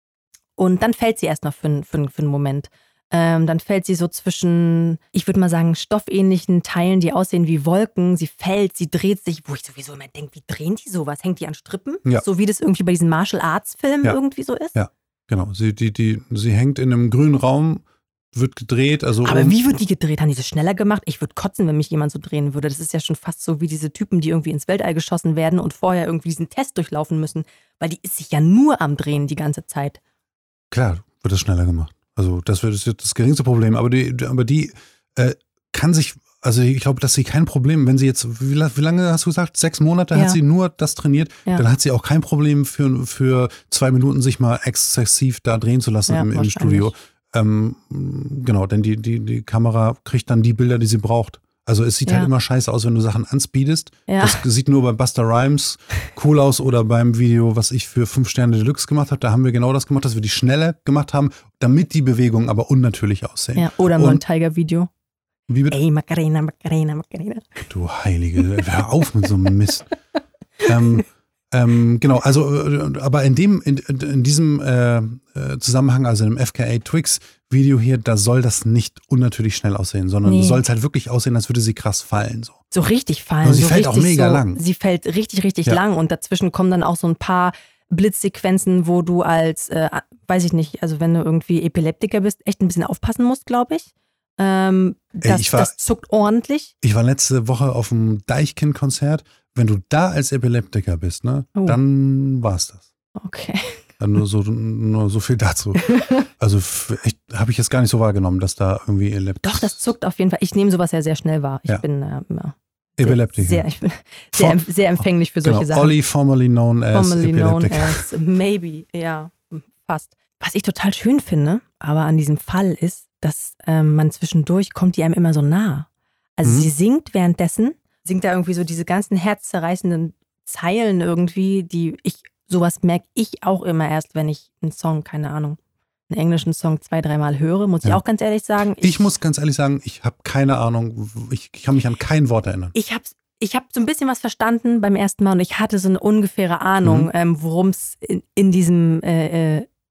Und dann fällt sie erst noch für einen Moment. Dann fällt sie so zwischen, ich würde mal sagen, stoffähnlichen Teilen, die aussehen wie Wolken. Sie fällt, sie dreht sich, wo ich sowieso immer denke, wie drehen die sowas? Hängt die an Strippen? Ja. So wie das irgendwie bei diesen Martial Arts Filmen irgendwie so ist? Ja, genau. Sie hängt in einem grünen Raum, wird gedreht. Aber wie wird die gedreht? Haben die das schneller gemacht? Ich würde kotzen, wenn mich jemand so drehen würde. Das ist ja schon fast so wie diese Typen, die irgendwie ins Weltall geschossen werden und vorher irgendwie diesen Test durchlaufen müssen. Weil die ist sich ja nur am Drehen die ganze Zeit. Klar, wird das schneller gemacht. Also das wird das geringste Problem. Aber die kann sich, also ich glaube, dass sie kein Problem, wenn sie jetzt, wie lange hast du gesagt? 6 Monate hat sie nur das trainiert, dann hat sie auch kein Problem für 2 Minuten sich mal exzessiv da drehen zu lassen im Studio. Genau, denn die Kamera kriegt dann die Bilder, die sie braucht. Also es sieht halt immer scheiße aus, wenn du Sachen anspeedest. Ja. Das sieht nur bei Busta Rhymes cool aus oder beim Video, was ich für 5 Sterne Deluxe gemacht habe. Da haben wir genau das gemacht, dass wir die schneller gemacht haben, damit die Bewegungen aber unnatürlich aussehen. Ja, oder mal ein Tiger-Video. Wie bitte? Ey, Macarena, Macarena, Macarena. Du Heilige, hör auf mit so einem Mist. Genau, also aber in diesem Zusammenhang, also im FKA Twigs Video hier, da soll das nicht unnatürlich schnell aussehen, sondern soll es halt wirklich aussehen, als würde sie krass fallen. So richtig fallen. Und sie fällt auch mega lang. Sie fällt richtig, richtig lang und dazwischen kommen dann auch so ein paar Blitzsequenzen, wo du als, weiß ich nicht, also wenn du irgendwie Epileptiker bist, echt ein bisschen aufpassen musst, glaube ich. Das zuckt ordentlich. Ich war letzte Woche auf dem Deichkind-Konzert. Wenn du da als Epileptiker bist, ne, dann war's das. Okay. Nur so viel dazu. Also habe ich jetzt gar nicht so wahrgenommen, dass da irgendwie Epileptiker. Doch, das zuckt auf jeden Fall. Ich nehme sowas ja sehr schnell wahr. Ich bin Epileptiker. Ich bin sehr empfänglich für solche Sachen. Olli, formerly known as maybe, ja, fast. Was ich total schön finde, aber an diesem Fall ist, dass man zwischendurch kommt die einem immer so nah. Also sie singt währenddessen, singt da irgendwie so diese ganzen herzzerreißenden Zeilen irgendwie, sowas merke ich auch immer erst, wenn ich einen Song, keine Ahnung, einen englischen Song 2-3 Mal höre, muss ich auch ganz ehrlich sagen. Ich muss ganz ehrlich sagen, ich habe keine Ahnung, ich kann mich an kein Wort erinnern. Ich habe so ein bisschen was verstanden beim ersten Mal und ich hatte so eine ungefähre Ahnung, worum es in diesem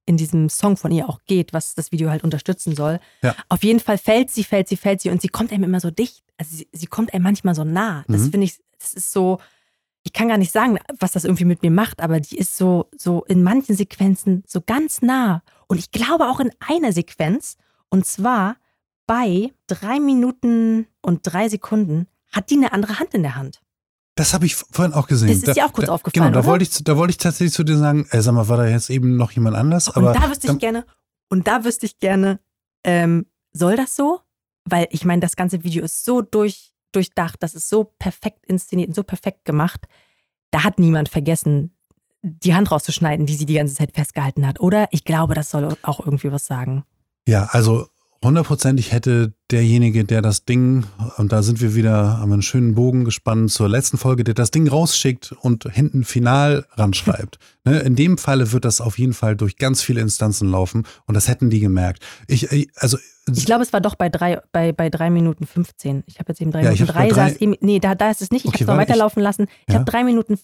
in diesem Song von ihr auch geht, was das Video halt unterstützen soll. Ja. Auf jeden Fall fällt sie und sie kommt einem immer so dicht. Also sie kommt einem manchmal so nah. Das finde ich, das ist so, ich kann gar nicht sagen, was das irgendwie mit mir macht, aber die ist so in manchen Sequenzen so ganz nah. Und ich glaube auch in einer Sequenz, und zwar bei 3 Minuten und 3 Sekunden, hat die eine andere Hand in der Hand. Das habe ich vorhin auch gesehen. Das ist dir auch kurz aufgefallen, Genau, oder? da wollte ich tatsächlich zu dir sagen, sag mal, war da jetzt eben noch jemand anders? Aber und da wüsste ich gerne, soll das so? Weil ich meine, das ganze Video ist so durchdacht, das ist so perfekt inszeniert und so perfekt gemacht. Da hat niemand vergessen, die Hand rauszuschneiden, die sie die ganze Zeit festgehalten hat. Oder? Ich glaube, das soll auch irgendwie was sagen. Ja, also 100%ig hätte derjenige, der das Ding, und da sind wir wieder, haben wir einen schönen Bogen gespannt zur letzten Folge, der das Ding rausschickt und hinten final ranschreibt. Ne, in dem Falle wird das auf jeden Fall durch ganz viele Instanzen laufen und das hätten die gemerkt. Ich glaube, es war doch bei 3 Minuten 15. Ich habe jetzt eben 3 Ja, Minuten 3 saß eben, nee, da ist es nicht. Ich Okay, habe es noch weiterlaufen lassen. Ich Ja. habe 3 Minuten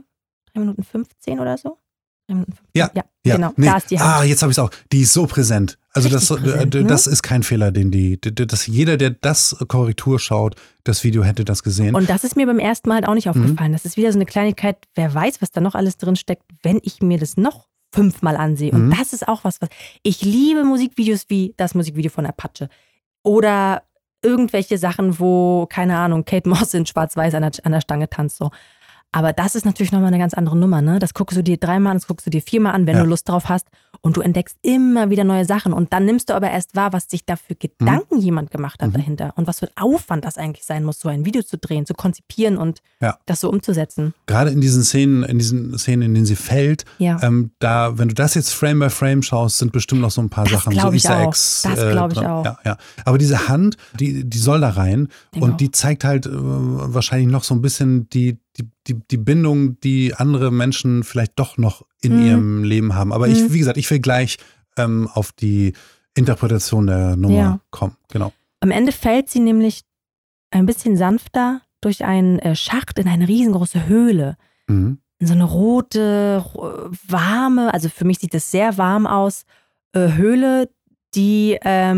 15 oder so. 3 Minuten 15. Ja, genau, nee. da ist die Hand. Jetzt habe ich es auch. Die ist so präsent. Also Richtig präsent, ne? das ist kein Fehler, den jeder, der das Korrektur schaut, das Video hätte das gesehen. Und das ist mir beim ersten Mal halt auch nicht aufgefallen. Das ist wieder so eine Kleinigkeit, wer weiß, was da noch alles drin steckt, wenn ich mir das noch 5-mal ansehe. Und das ist auch was ich liebe Musikvideos wie das Musikvideo von Apache. Oder irgendwelche Sachen, wo, keine Ahnung, Kate Moss in Schwarz-Weiß an der Stange tanzt. So. Aber das ist natürlich nochmal eine ganz andere Nummer, ne? Das guckst du dir 3-mal an, das guckst du dir 4-mal an, wenn du Lust drauf hast. Und du entdeckst immer wieder neue Sachen. Und dann nimmst du aber erst wahr, was sich da für Gedanken jemand gemacht hat dahinter. Und was für ein Aufwand das eigentlich sein muss, so ein Video zu drehen, zu konzipieren und das so umzusetzen. Gerade in diesen Szenen, in denen sie fällt, wenn du das jetzt Frame by Frame schaust, sind bestimmt noch so ein paar Sachen, so Easter Eggs. Das glaube ich auch. Ja. Aber diese Hand, die soll da rein und die zeigt halt wahrscheinlich noch so ein bisschen die Bindung, die andere Menschen vielleicht doch noch in ihrem Leben haben. Aber wie gesagt, ich will gleich auf die Interpretation der Nummer kommen. Genau. Am Ende fällt sie nämlich ein bisschen sanfter durch einen Schacht in eine riesengroße Höhle. In so eine rote, warme, also für mich sieht das sehr warm aus, Höhle, die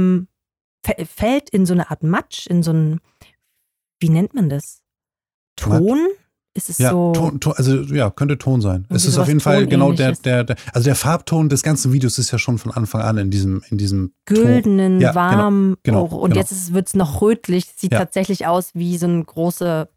fällt in so eine Art Matsch, in so ein, wie nennt man das? Ton? Ist es so? Könnte Ton sein. Es ist auf jeden Fall genau der Farbton des ganzen Videos ist ja schon von Anfang an in diesem güldenen, warm. Genau, und jetzt wird es noch rötlich. Sieht tatsächlich aus wie so eine große,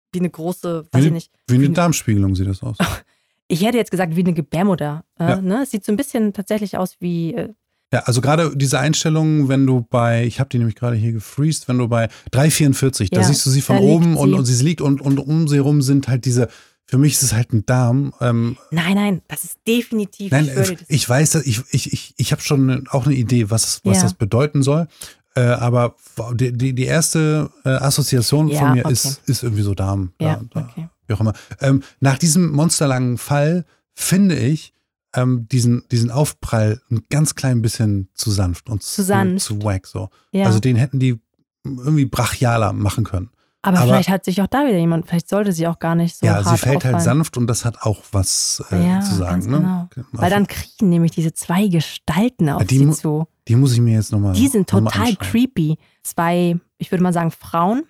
weiß ich nicht. Wie eine Darmspiegelung sieht das aus. Ich hätte jetzt gesagt, wie eine Gebärmutter. Ne? Es sieht so ein bisschen tatsächlich aus wie. Ja, also gerade diese Einstellung, wenn du ich habe die nämlich gerade hier gefreezed, wenn du bei 3,44, da siehst du sie von oben und sie liegt und um sie herum sind halt für mich ist es halt ein Darm. Nein, das ist definitiv. Ich weiß, ich habe schon auch eine Idee, was das bedeuten soll. Aber die erste Assoziation von mir ist irgendwie so Darm. Okay. Wie auch immer. Nach diesem monsterlangen Fall finde ich diesen Aufprall ein ganz klein bisschen zu sanft und zu wack. So. Ja. Also den hätten die irgendwie brachialer machen können. Aber vielleicht hat sich auch da wieder jemand, vielleicht sollte sie auch gar nicht so hart sie fällt auffallen. halt sanft und das hat auch was zu sagen. Ne? Genau. Weil dann kriechen nämlich diese 2 Gestalten auf sie zu. Die muss ich mir jetzt nochmal Die sind total creepy. 2, ich würde mal sagen, Frauen,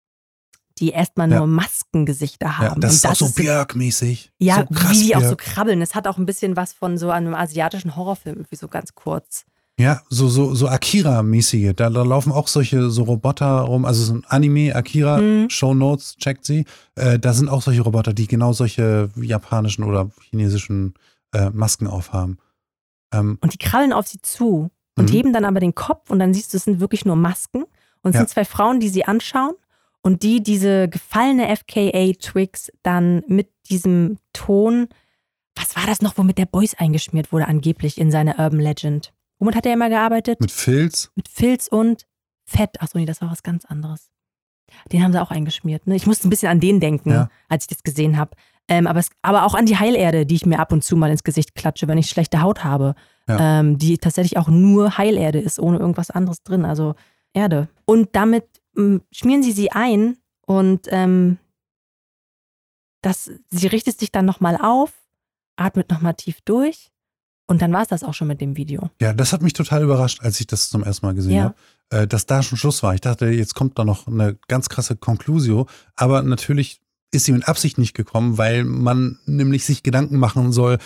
die erstmal nur Maskengesichter haben. Ja, das ist auch so Björk-mäßig. Ja, so krass wie die Björk. auch so krabbeln. Es hat auch ein bisschen was von so einem asiatischen Horrorfilm, irgendwie so ganz kurz. Ja, so Akira-mäßige. Da laufen auch solche Roboter rum. Also so ein Anime, Akira, Shownotes, checkt sie. Da sind auch solche Roboter, die genau solche japanischen oder chinesischen Masken aufhaben. Und die krallen auf sie zu und heben dann aber den Kopf und dann siehst du, es sind wirklich nur Masken. Und es sind 2 Frauen, die sie anschauen. Und diese gefallene FKA-Twigs dann mit diesem Ton, was war das noch, womit der Boys eingeschmiert wurde angeblich in seine Urban Legend? Womit hat er immer gearbeitet? Mit Filz? Mit Filz und Fett. Achso, nee, das war was ganz anderes. Den haben sie auch eingeschmiert. Ne? Ich musste ein bisschen an den denken, als ich das gesehen habe. Aber auch an die Heilerde, die ich mir ab und zu mal ins Gesicht klatsche, wenn ich schlechte Haut habe. Ja. Die tatsächlich auch nur Heilerde ist, ohne irgendwas anderes drin. Also Erde. Und damit schmieren sie ein und sie richtet sich dann nochmal auf, atmet nochmal tief durch Und dann war es das auch schon mit dem Video. Ja, das hat mich total überrascht, als ich das zum ersten Mal gesehen habe, dass da schon Schluss war. Ich dachte, jetzt kommt da noch eine ganz krasse Conclusio, aber natürlich ist sie mit Absicht nicht gekommen, weil man nämlich sich Gedanken machen soll,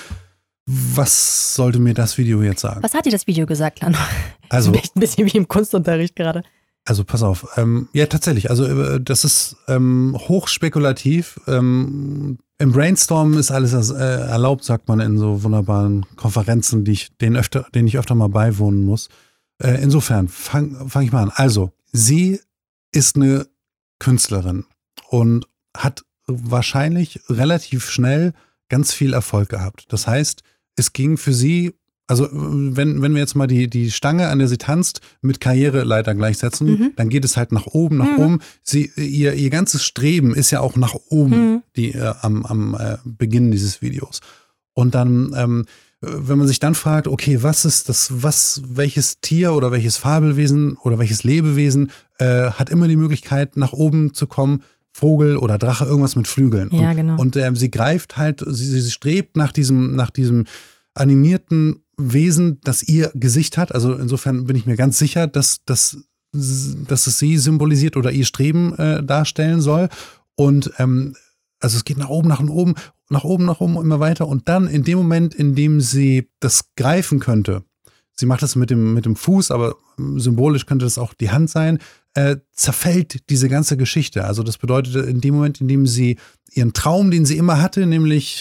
was sollte mir das Video jetzt sagen? Was hat dir das Video gesagt, Lando? Also, das ist echt ein bisschen wie im Kunstunterricht gerade. Also pass auf, ja tatsächlich, also das ist hochspekulativ. Im Brainstorm ist alles erlaubt, sagt man in so wunderbaren Konferenzen, denen ich öfter mal beiwohnen muss. Insofern, fang ich mal an. Also, sie ist eine Künstlerin und hat wahrscheinlich relativ schnell ganz viel Erfolg gehabt. Das heißt, es ging für sie, also wenn wir jetzt mal die Stange, an der sie tanzt, mit Karriereleiter gleichsetzen, dann geht es halt nach oben. Ihr ganzes Streben ist ja auch nach oben am Beginn dieses Videos. Und dann, wenn man sich dann fragt, okay, welches Tier oder welches Fabelwesen oder welches Lebewesen hat immer die Möglichkeit, nach oben zu kommen, Vogel oder Drache, irgendwas mit Flügeln. Ja, genau. Und sie greift halt, sie strebt nach diesem animierten Wesen, das ihr Gesicht hat. Also insofern bin ich mir ganz sicher, dass es sie symbolisiert oder ihr Streben darstellen soll. Und also es geht nach oben, nach oben, immer weiter. Und dann in dem Moment, in dem sie das greifen könnte, sie macht das mit dem Fuß, aber symbolisch könnte das auch die Hand sein, zerfällt diese ganze Geschichte. Also das bedeutet, in dem Moment, in dem sie ihren Traum, den sie immer hatte, nämlich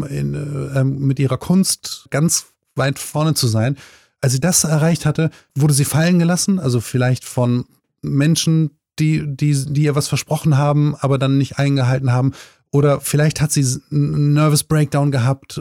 mit ihrer Kunst ganz weit vorne zu sein, als sie das erreicht hatte, wurde sie fallen gelassen, also vielleicht von Menschen, die ihr was versprochen haben, aber dann nicht eingehalten haben. Oder vielleicht hat sie einen Nervous Breakdown gehabt,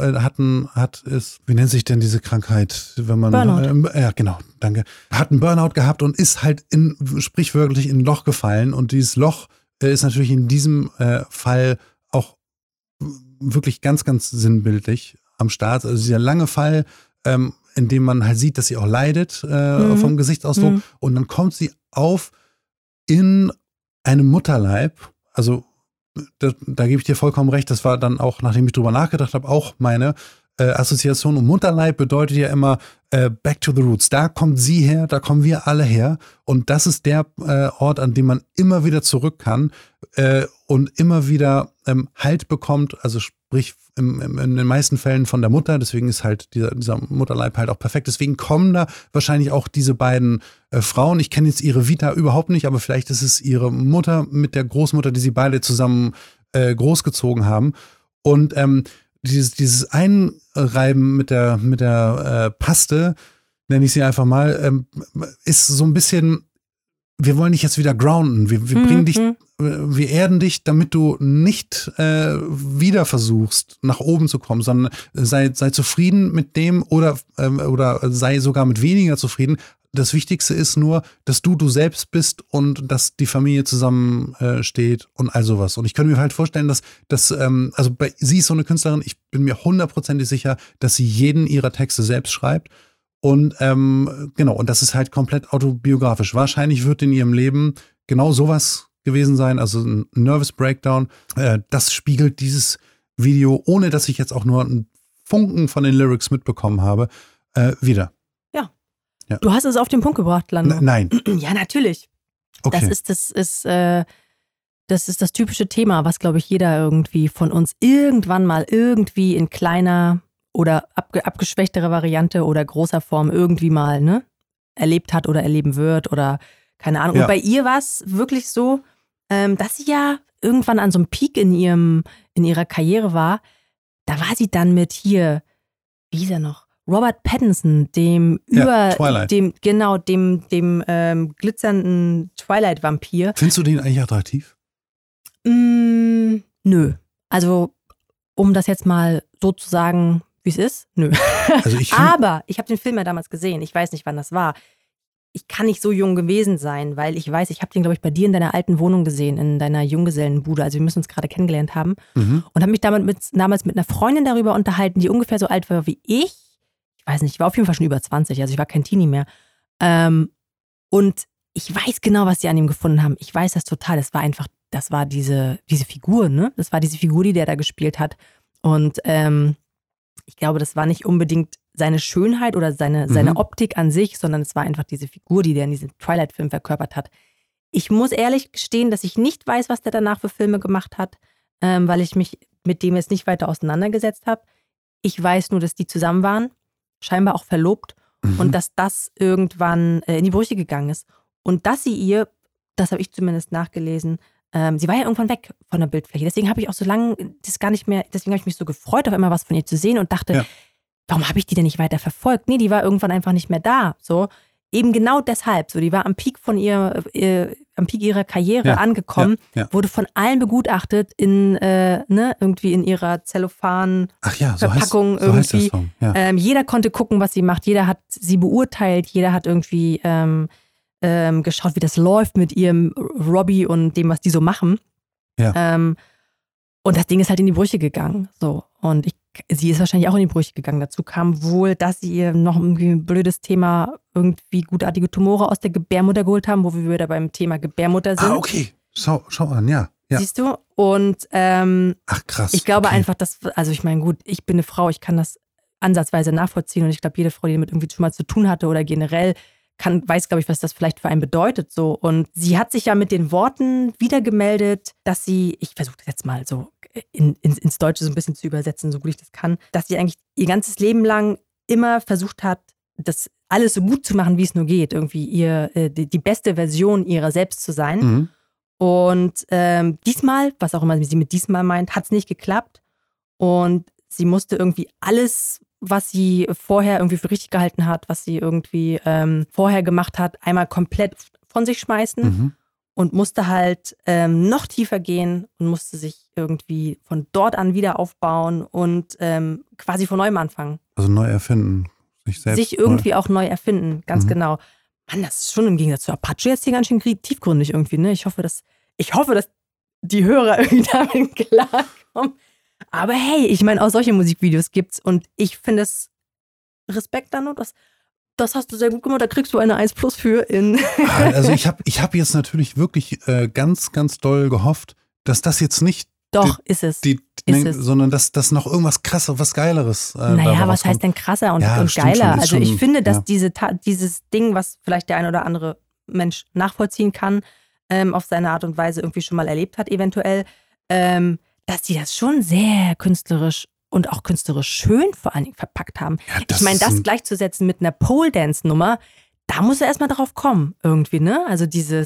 wie nennt sich denn diese Krankheit, wenn man Burnout. Ja, genau, danke. Hat einen Burnout gehabt und ist halt sprichwörtlich in ein Loch gefallen. Und dieses Loch ist natürlich in diesem Fall auch wirklich ganz, ganz sinnbildlich am Start. Also dieser lange Fall, in dem man halt sieht, dass sie auch leidet vom Gesichtsausdruck. Und dann kommt sie auf in einem Mutterleib. Also da gebe ich dir vollkommen recht, das war dann auch, nachdem ich drüber nachgedacht habe, auch meine Assoziation. Und Mutterleib bedeutet ja immer back to the roots. Da kommt sie her, da kommen wir alle her. Und das ist der Ort, an dem man immer wieder zurück kann und immer wieder Halt bekommt. Also sprich in den meisten Fällen von der Mutter. Deswegen ist halt dieser Mutterleib halt auch perfekt. Deswegen kommen da wahrscheinlich auch diese beiden Frauen. Ich kenne jetzt ihre Vita überhaupt nicht, aber vielleicht ist es ihre Mutter mit der Großmutter, die sie beide zusammen großgezogen haben. Und dieses Einreiben mit der Paste, nenne ich sie einfach mal, ist so ein bisschen, wir wollen dich jetzt wieder grounden. Wir bringen dich, wir erden dich, damit du nicht wieder versuchst, nach oben zu kommen, sondern sei zufrieden mit dem oder sei sogar mit weniger zufrieden. Das Wichtigste ist nur, dass du selbst bist und dass die Familie zusammen steht und all sowas. Und ich könnte mir halt vorstellen, dass sie ist so eine Künstlerin, ich bin mir 100% sicher, dass sie jeden ihrer Texte selbst schreibt. Und genau, und das ist halt komplett autobiografisch. Wahrscheinlich wird in ihrem Leben genau sowas gewesen sein, also ein Nervous Breakdown. Das spiegelt dieses Video, ohne dass ich jetzt auch nur einen Funken von den Lyrics mitbekommen habe, wieder. Ja. Du hast es auf den Punkt gebracht, Lando. Nein. Ja, natürlich. Okay. Das ist das typische Thema, was, glaube ich, jeder irgendwie von uns irgendwann mal irgendwie in kleiner oder abgeschwächtere Variante oder großer Form irgendwie mal erlebt hat oder erleben wird oder keine Ahnung. Ja. Und bei ihr war es wirklich so, dass sie ja irgendwann an so einem Peak in ihrer Karriere war. Da war sie dann mit wie hieß er noch? Robert Pattinson, dem glitzernden Twilight-Vampir. Findest du den eigentlich attraktiv? Nö. Also, um das jetzt mal so zu sagen, wie es ist, nö. Also aber ich habe den Film ja damals gesehen. Ich weiß nicht, wann das war. Ich kann nicht so jung gewesen sein, weil ich weiß, ich habe den, glaube ich, bei dir in deiner alten Wohnung gesehen, in deiner Junggesellenbude. Also wir müssen uns gerade kennengelernt haben. Und habe mich damals mit einer Freundin darüber unterhalten, die ungefähr so alt war wie ich. Ich weiß nicht, ich war auf jeden Fall schon über 20, also ich war kein Teenie mehr. Und ich weiß genau, was die an ihm gefunden haben. Ich weiß das total. Das war diese Figur, ne? Das war diese Figur, die der da gespielt hat. Und ich glaube, das war nicht unbedingt seine Schönheit oder seine Optik an sich, sondern es war einfach diese Figur, die der in diesem Twilight-Film verkörpert hat. Ich muss ehrlich gestehen, dass ich nicht weiß, was der danach für Filme gemacht hat, weil ich mich mit dem jetzt nicht weiter auseinandergesetzt habe. Ich weiß nur, dass die zusammen waren, scheinbar auch verlobt und dass das irgendwann in die Brüche gegangen ist. Und dass sie ihr, das habe ich zumindest nachgelesen, sie war ja irgendwann weg von der Bildfläche. Deswegen habe ich auch so lange das gar nicht mehr, deswegen habe ich mich so gefreut, auf einmal was von ihr zu sehen und dachte, warum habe ich die denn nicht weiter verfolgt? Nee, die war irgendwann einfach nicht mehr da. So. Eben genau deshalb. So, die war am Peak am Peak ihrer Karriere angekommen, wurde von allen begutachtet irgendwie in ihrer Zellophan-Verpackung irgendwie. So ja. Jeder konnte gucken, was sie macht. Jeder hat sie beurteilt. Jeder hat irgendwie geschaut, wie das läuft mit ihrem Robbie und dem, was die so machen. Ja. Und das Ding ist halt in die Brüche gegangen. So. Und sie ist wahrscheinlich auch in die Brüche gegangen. Dazu kam wohl, dass sie ihr noch irgendwie ein blödes Thema, irgendwie gutartige Tumore aus der Gebärmutter geholt haben, wo wir wieder beim Thema Gebärmutter sind. Okay. Schau an, ja. Siehst du? Und ach krass. Ich glaube einfach, also ich meine, gut, ich bin eine Frau, ich kann das ansatzweise nachvollziehen und ich glaube, jede Frau, die damit irgendwie schon mal zu tun hatte oder generell weiß, glaube ich, was das vielleicht für einen bedeutet. So. Und sie hat sich ja mit den Worten wiedergemeldet, dass sie, ich versuche das jetzt mal so ins Deutsche so ein bisschen zu übersetzen, so gut ich das kann, dass sie eigentlich ihr ganzes Leben lang immer versucht hat, das alles so gut zu machen, wie es nur geht. Irgendwie die beste Version ihrer selbst zu sein. Und diesmal, was auch immer sie mit diesmal meint, hat es nicht geklappt. Und sie musste irgendwie alles, was sie vorher irgendwie für richtig gehalten hat, was sie irgendwie vorher gemacht hat, einmal komplett von sich schmeißen und musste halt noch tiefer gehen und musste sich irgendwie von dort an wieder aufbauen und quasi von neuem anfangen. Also neu erfinden. Sich irgendwie auch neu erfinden, ganz genau. Mann, das ist schon im Gegensatz zu Apache jetzt hier ganz schön tiefgründig irgendwie, ne? Ich hoffe, dass die Hörer irgendwie damit klarkommen. Aber hey, ich meine, auch solche Musikvideos gibt's und ich finde es Respekt dann und das hast du sehr gut gemacht, da kriegst du eine 1+ für in. Also ich hab jetzt natürlich wirklich ganz, ganz doll gehofft, dass das jetzt nicht ist es. Sondern dass noch irgendwas krasser, was Geileres. Naja, was heißt denn krasser und geiler? Schon, also ich finde, dass dieses Ding, was vielleicht der ein oder andere Mensch nachvollziehen kann, auf seine Art und Weise irgendwie schon mal erlebt hat, eventuell, dass die das schon sehr künstlerisch und auch künstlerisch schön vor allen Dingen verpackt haben. Ja, ich meine, das gleichzusetzen mit einer Pole-Dance-Nummer, da muss er erstmal drauf kommen, irgendwie, ne? Also diese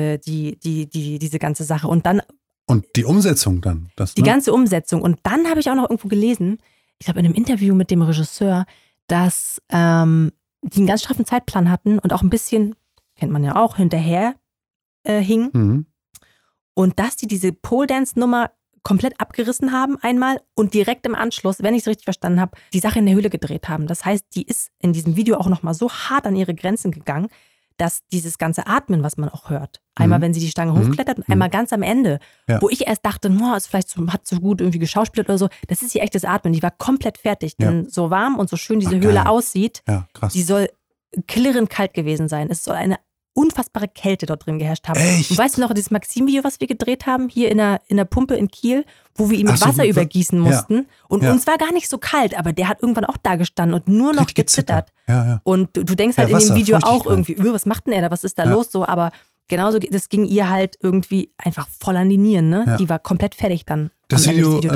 ganze Sache. Und dann. Und die Umsetzung dann. Die ganze Umsetzung. Und dann habe ich auch noch irgendwo gelesen, ich glaube in einem Interview mit dem Regisseur, dass die einen ganz straffen Zeitplan hatten und auch ein bisschen, kennt man ja auch, hinterher hingen. Und dass die diese Pole-Dance-Nummer komplett abgerissen haben einmal und direkt im Anschluss, wenn ich es richtig verstanden habe, die Sache in der Höhle gedreht haben. Das heißt, die ist in diesem Video auch nochmal so hart an ihre Grenzen gegangen, dass dieses ganze Atmen, was man auch hört, einmal wenn sie die Stange hochklettert und einmal ganz am Ende, wo ich erst dachte, ist vielleicht hat so gut irgendwie geschauspielert oder so, das ist ihr echtes Atmen. Die war komplett fertig, denn so warm und so schön diese Höhle aussieht, die soll klirrend kalt gewesen sein. Es soll eine unfassbare Kälte dort drin geherrscht haben. Echt? Und weißt du noch, dieses Maxim-Video, was wir gedreht haben, hier in der Pumpe in Kiel, wo wir ihn mit Wasser übergießen mussten. Und uns war gar nicht so kalt, aber der hat irgendwann auch da gestanden und nur noch gezittert. Und du denkst halt in dem Video auch irgendwie, was macht denn er da, was ist da los so, aber genauso, das ging ihr halt irgendwie einfach voll an die Nieren, ne? Ja. Die war komplett fertig dann. Das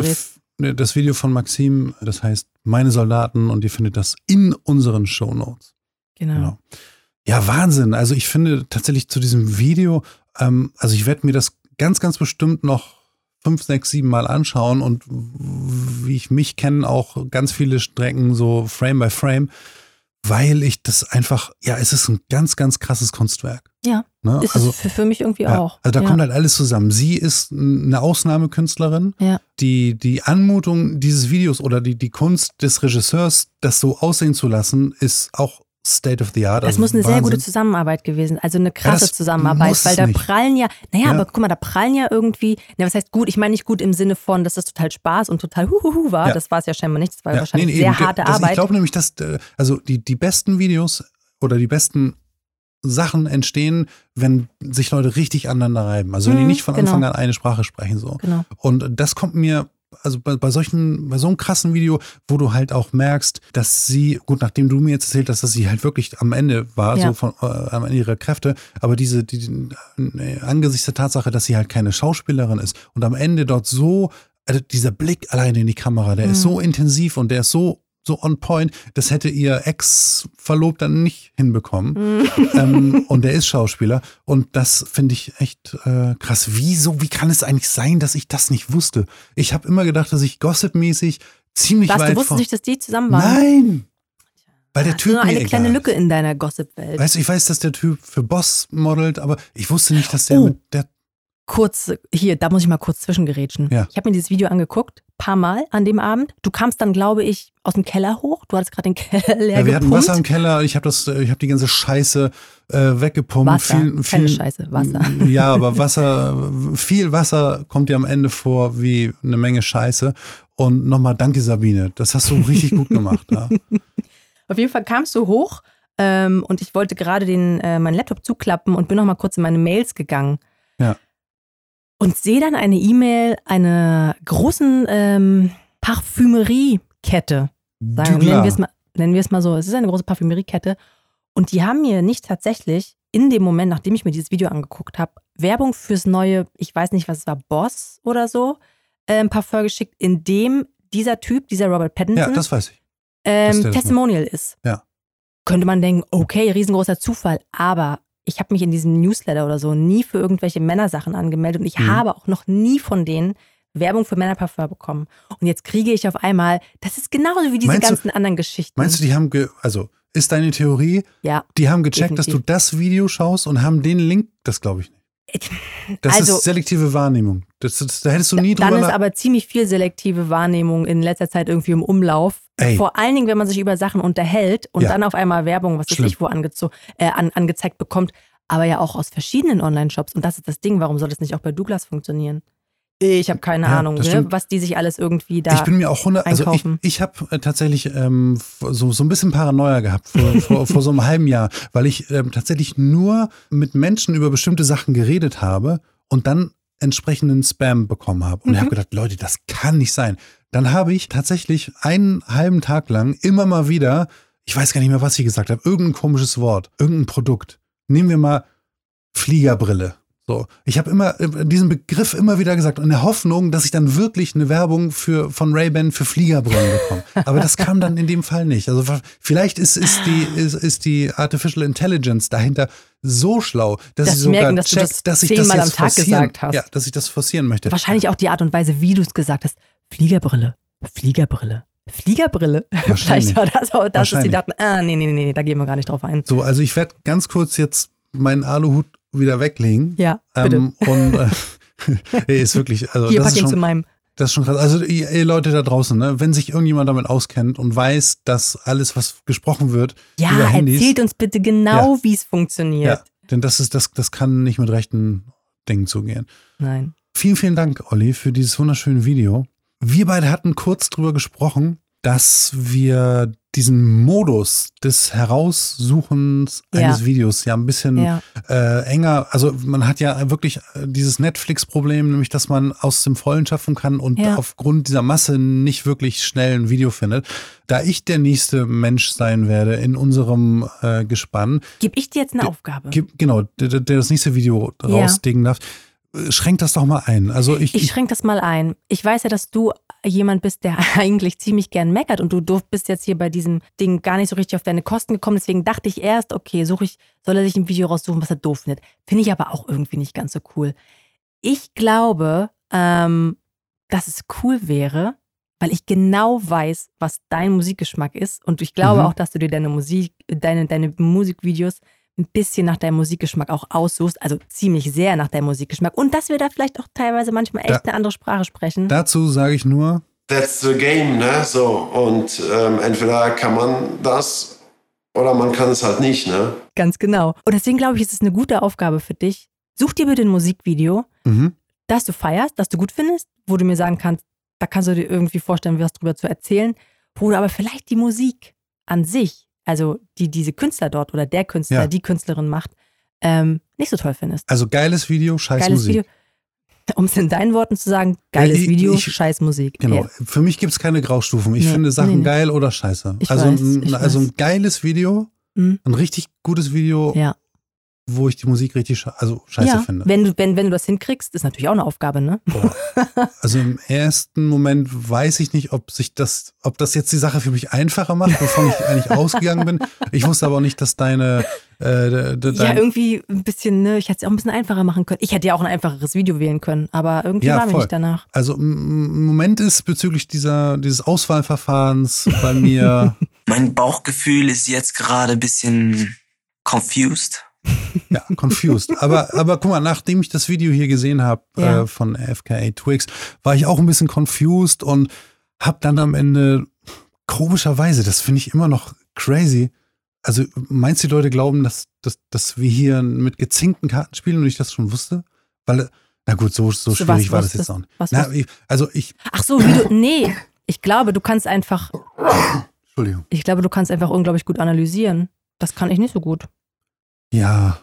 Video von Maxim, das heißt Meine Soldaten, und ihr findet das in unseren Shownotes. Genau. Ja, Wahnsinn. Also ich finde tatsächlich zu diesem Video, also ich werde mir das ganz, ganz bestimmt noch 5, 6, 7 Mal anschauen und wie ich mich kenne, auch ganz viele Strecken so Frame by Frame, weil ich das einfach, es ist ein ganz, ganz krasses Kunstwerk. Ja, ne? Ist es für mich irgendwie auch. Also da kommt halt alles zusammen. Sie ist eine Ausnahmekünstlerin. Ja. Die Anmutung dieses Videos oder die Kunst des Regisseurs, das so aussehen zu lassen, ist auch State of the Art. Das muss eine sehr gute Zusammenarbeit gewesen, also eine krasse Zusammenarbeit, weil da prallen aber guck mal, da prallen ja irgendwie, was heißt gut, ich meine nicht gut im Sinne von, dass das total Spaß und total war, das war es ja scheinbar nicht, das war wahrscheinlich sehr harte Arbeit. Ich glaube nämlich, dass also die besten Videos oder die besten Sachen entstehen, wenn sich Leute richtig aneinander reiben, also wenn die nicht von Anfang an eine Sprache sprechen. So. Genau. Und das kommt mir also bei so einem krassen Video, wo du halt auch merkst, dass sie, gut, nachdem du mir jetzt erzählt hast, dass sie halt wirklich am Ende war, so am Ende ihrer Kräfte, aber angesichts der Tatsache, dass sie halt keine Schauspielerin ist und am Ende dort so, also dieser Blick alleine in die Kamera, der ist so intensiv und der ist so on point, das hätte ihr Ex-Verlobter nicht hinbekommen. Und der ist Schauspieler. Und das finde ich echt krass. Wie kann es eigentlich sein, dass ich das nicht wusste? Ich habe immer gedacht, dass ich gossipmäßig ziemlich weit du wusstest nicht, dass die zusammen waren? Nein! Weil der Typ nur eine kleine Lücke in deiner Gossip-Welt. Weißt du, ich weiß, dass der Typ für Boss modelt, aber ich wusste nicht, dass der mit der... Kurz, hier, da muss ich mal kurz zwischengerätschen. Ja. Ich habe mir dieses Video angeguckt, paar Mal an dem Abend. Du kamst dann, glaube ich, aus dem Keller hoch. Du hattest gerade den Keller leer wir hatten gepumpt. Wasser im Keller. Ich habe die ganze Scheiße weggepumpt. Wasser, keine Scheiße, Wasser. Ja, aber viel Wasser kommt dir am Ende vor wie eine Menge Scheiße. Und nochmal danke, Sabine. Das hast du richtig gut gemacht. Ja. Auf jeden Fall kamst du hoch und ich wollte gerade meinen Laptop zuklappen und bin nochmal kurz in meine Mails gegangen. Ja. Und sehe dann eine E-Mail einer großen Parfümeriekette. Nennen wir es mal so. Es ist eine große Parfümeriekette. Und die haben mir nicht tatsächlich in dem Moment, nachdem ich mir dieses Video angeguckt habe, Werbung fürs neue, ich weiß nicht, was es war, Boss oder so, Parfum geschickt, in dem dieser Typ, dieser Robert Pattinson, ja, das weiß ich. Testimonial ist. Ja. Könnte man denken, okay, riesengroßer Zufall, aber ich habe mich in diesem Newsletter oder so nie für irgendwelche Männersachen angemeldet und ich habe auch noch nie von denen Werbung für Männerparfum bekommen. Und jetzt kriege ich auf einmal, das ist genauso wie diese ganzen anderen Geschichten. Meinst du, die haben, ist deine Theorie, die haben gecheckt, definitiv, dass du das Video schaust und haben den Link, das glaube ich nicht. Das ist selektive Wahrnehmung. Da hättest du nie drüber Dann ist aber ziemlich viel selektive Wahrnehmung in letzter Zeit irgendwie im Umlauf. Vor allen Dingen, wenn man sich über Sachen unterhält und dann auf einmal Werbung, was weiß ich, wo angezeigt bekommt, aber ja auch aus verschiedenen Online-Shops. Und das ist das Ding, warum soll das nicht auch bei Douglas funktionieren? Ich habe keine Ahnung, was die sich alles irgendwie da einkaufen. Ich bin mir auch ich habe tatsächlich so ein bisschen Paranoia gehabt vor so einem halben Jahr, weil ich tatsächlich nur mit Menschen über bestimmte Sachen geredet habe und dann entsprechenden Spam bekommen habe. Und ich habe gedacht, Leute, das kann nicht sein. Dann habe ich tatsächlich einen halben Tag lang immer mal wieder, ich weiß gar nicht mehr, was ich gesagt habe, irgendein komisches Wort, irgendein Produkt. Nehmen wir mal Fliegerbrille. So, ich habe immer diesen Begriff immer wieder gesagt, in der Hoffnung, dass ich dann wirklich eine Werbung von Ray-Ban für Fliegerbrillen bekomme. Aber das kam dann in dem Fall nicht. Also vielleicht ist die Artificial Intelligence dahinter so schlau, dass sie sogar checkt, dass ich das jetzt forcieren, dass ich das forcieren möchte. Wahrscheinlich auch die Art und Weise, wie du es gesagt hast. Fliegerbrille. Vielleicht war das auch das, dass sie dachten, nee, da gehen wir gar nicht drauf ein. So, also ich werde ganz kurz jetzt meinen Aluhut wieder weglegen. Ja, bitte. Ist wirklich, also hier, pack ihn zu meinem. Das ist schon krass. Also ihr Leute da draußen, ne, wenn sich irgendjemand damit auskennt und weiß, dass alles, was gesprochen wird, über Handys, erzählt uns bitte genau, wie es funktioniert. Ja, denn das kann nicht mit rechten Dingen zugehen. Nein. Vielen, vielen Dank, Olli, für dieses wunderschöne Video. Wir beide hatten kurz drüber gesprochen, dass wir diesen Modus des Heraussuchens eines Videos ein bisschen enger, also man hat ja wirklich dieses Netflix-Problem, nämlich dass man aus dem Vollen schaffen kann und aufgrund dieser Masse nicht wirklich schnell ein Video findet. Da ich der nächste Mensch sein werde in unserem Gespann. Gib ich dir jetzt eine Aufgabe? Genau, der das nächste Video rausdingen darf. Schränk das doch mal ein. Also ich schränk das mal ein. Ich weiß ja, dass du jemand bist, der eigentlich ziemlich gern meckert und du bist jetzt hier bei diesem Ding gar nicht so richtig auf deine Kosten gekommen. Deswegen dachte ich erst, okay, soll er sich ein Video raussuchen, was er doof findet. Finde ich aber auch irgendwie nicht ganz so cool. Ich glaube, dass es cool wäre, weil ich genau weiß, was dein Musikgeschmack ist und ich glaube auch, dass du dir deine Musikvideos ein bisschen nach deinem Musikgeschmack auch aussuchst, also ziemlich sehr nach deinem Musikgeschmack und dass wir da vielleicht auch teilweise manchmal echt eine andere Sprache sprechen. Dazu sage ich nur, that's the game, ne? So, und entweder kann man das oder man kann es halt nicht, ne? Ganz genau. Und deswegen glaube ich, ist es eine gute Aufgabe für dich. Such dir bitte ein Musikvideo, das du feierst, das du gut findest, wo du mir sagen kannst, da kannst du dir irgendwie vorstellen, was drüber zu erzählen, wo du aber vielleicht die Musik an sich, also die diese Künstler dort oder der Künstler, die Künstlerin macht, nicht so toll findest. Also geiles Video, scheiß Musik. Video. Um es in deinen Worten zu sagen, geiles Video, scheiß Musik. Genau. Ja. Für mich gibt es keine Graustufen. Ich finde Sachen geil oder scheiße. Ich also weiß. Ein geiles Video, ein richtig gutes Video, wo ich die Musik richtig scheiße finde. Wenn du das hinkriegst, ist natürlich auch eine Aufgabe, ne? Also im ersten Moment weiß ich nicht, ob das jetzt die Sache für mich einfacher macht, wovon ich eigentlich ausgegangen bin. Ich wusste aber auch nicht, dass deine irgendwie ein bisschen, ne, ich hätte es auch ein bisschen einfacher machen können. Ich hätte ja auch ein einfacheres Video wählen können, aber irgendwie war mir nicht danach. Also im Moment ist bezüglich dieses Auswahlverfahrens bei mir... Mein Bauchgefühl ist jetzt gerade ein bisschen confused. Ja, confused. Aber guck mal, nachdem ich das Video hier gesehen habe von FKA Twigs, war ich auch ein bisschen confused und habe dann am Ende, komischerweise, das finde ich immer noch crazy. Also meinst du, die Leute glauben, dass wir hier mit gezinkten Karten spielen und ich das schon wusste? Weil, na gut, so schwierig war das jetzt auch nicht. Ach so, nee. Ich glaube, du kannst einfach... Entschuldigung. Ich glaube, du kannst einfach unglaublich gut analysieren. Das kann ich nicht so gut. Ja.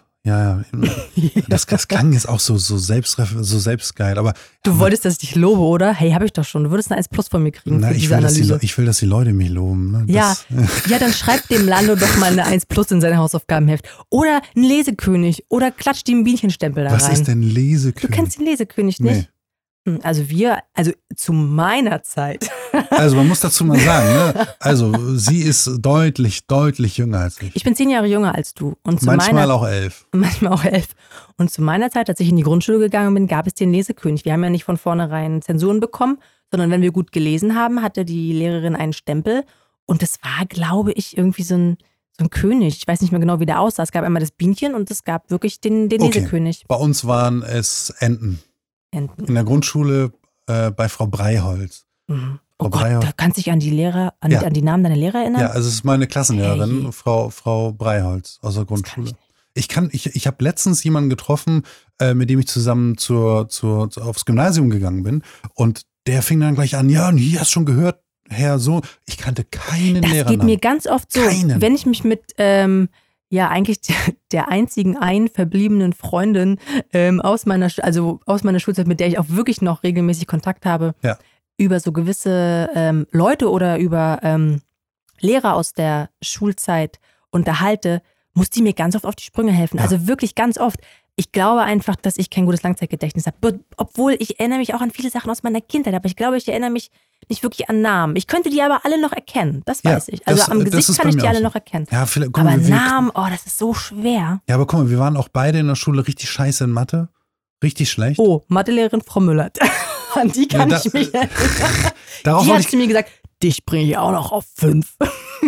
Das klang jetzt auch so selbstgeil, aber... Du wolltest, dass ich dich lobe, oder? Hey, hab ich doch schon. Du würdest eine 1+ von mir kriegen für diese Analyse. Ich will, dass die Leute mich loben. Ne? Ja, dann schreib dem Lando doch mal eine 1+ in seine Hausaufgabenheft. Oder ein Lesekönig. Oder klatscht ihm einen Bienchenstempel da rein. Was ist denn Lesekönig? Du kennst den Lesekönig nicht? Nee. Also zu meiner Zeit. Also man muss dazu mal sagen, ne? Also sie ist deutlich jünger als ich. Ich bin 10 Jahre jünger als du. Und manchmal auch 11. Manchmal auch 11. Und zu meiner Zeit, als ich in die Grundschule gegangen bin, gab es den Lesekönig. Wir haben ja nicht von vornherein Zensuren bekommen, sondern wenn wir gut gelesen haben, hatte die Lehrerin einen Stempel. Und das war, glaube ich, irgendwie so ein König. Ich weiß nicht mehr genau, wie der aussah. Es gab einmal das Bienchen und es gab wirklich den Lesekönig. Bei uns waren es Enten. In der Grundschule bei Frau Breiholz. Mhm. Oh Gott, da kannst du dich an die die Namen deiner Lehrer erinnern? Ja, also es ist meine Klassenlehrerin, Frau Breiholz aus der Grundschule. Ich habe letztens jemanden getroffen, mit dem ich zusammen aufs Gymnasium gegangen bin und der fing dann gleich an, ja, und hier hast du schon gehört, Herr so, ich kannte keinen Lehrer. Das geht mir ganz oft so, wenn ich mich mit eigentlich der einzigen verbliebenen Freundin aus meiner Schulzeit, mit der ich auch wirklich noch regelmäßig Kontakt habe, über so gewisse Leute oder über Lehrer aus der Schulzeit unterhalte, muss die mir ganz oft auf die Sprünge helfen. Ja. Also wirklich ganz oft. Ich glaube einfach, dass ich kein gutes Langzeitgedächtnis habe. Obwohl ich erinnere mich auch an viele Sachen aus meiner Kindheit, aber ich glaube, ich erinnere mich nicht wirklich an Namen. Ich könnte die aber alle noch erkennen, das weiß ich. Also am Gesicht kann ich die alle noch erkennen. Ja, aber Namen, das ist so schwer. Ja, aber guck mal, wir waren auch beide in der Schule richtig scheiße in Mathe. Richtig schlecht. Oh, Mathelehrerin Frau Müller. An die kann ich mich erinnern. Die hat zu mir gesagt, dich bringe ich auch noch auf 5.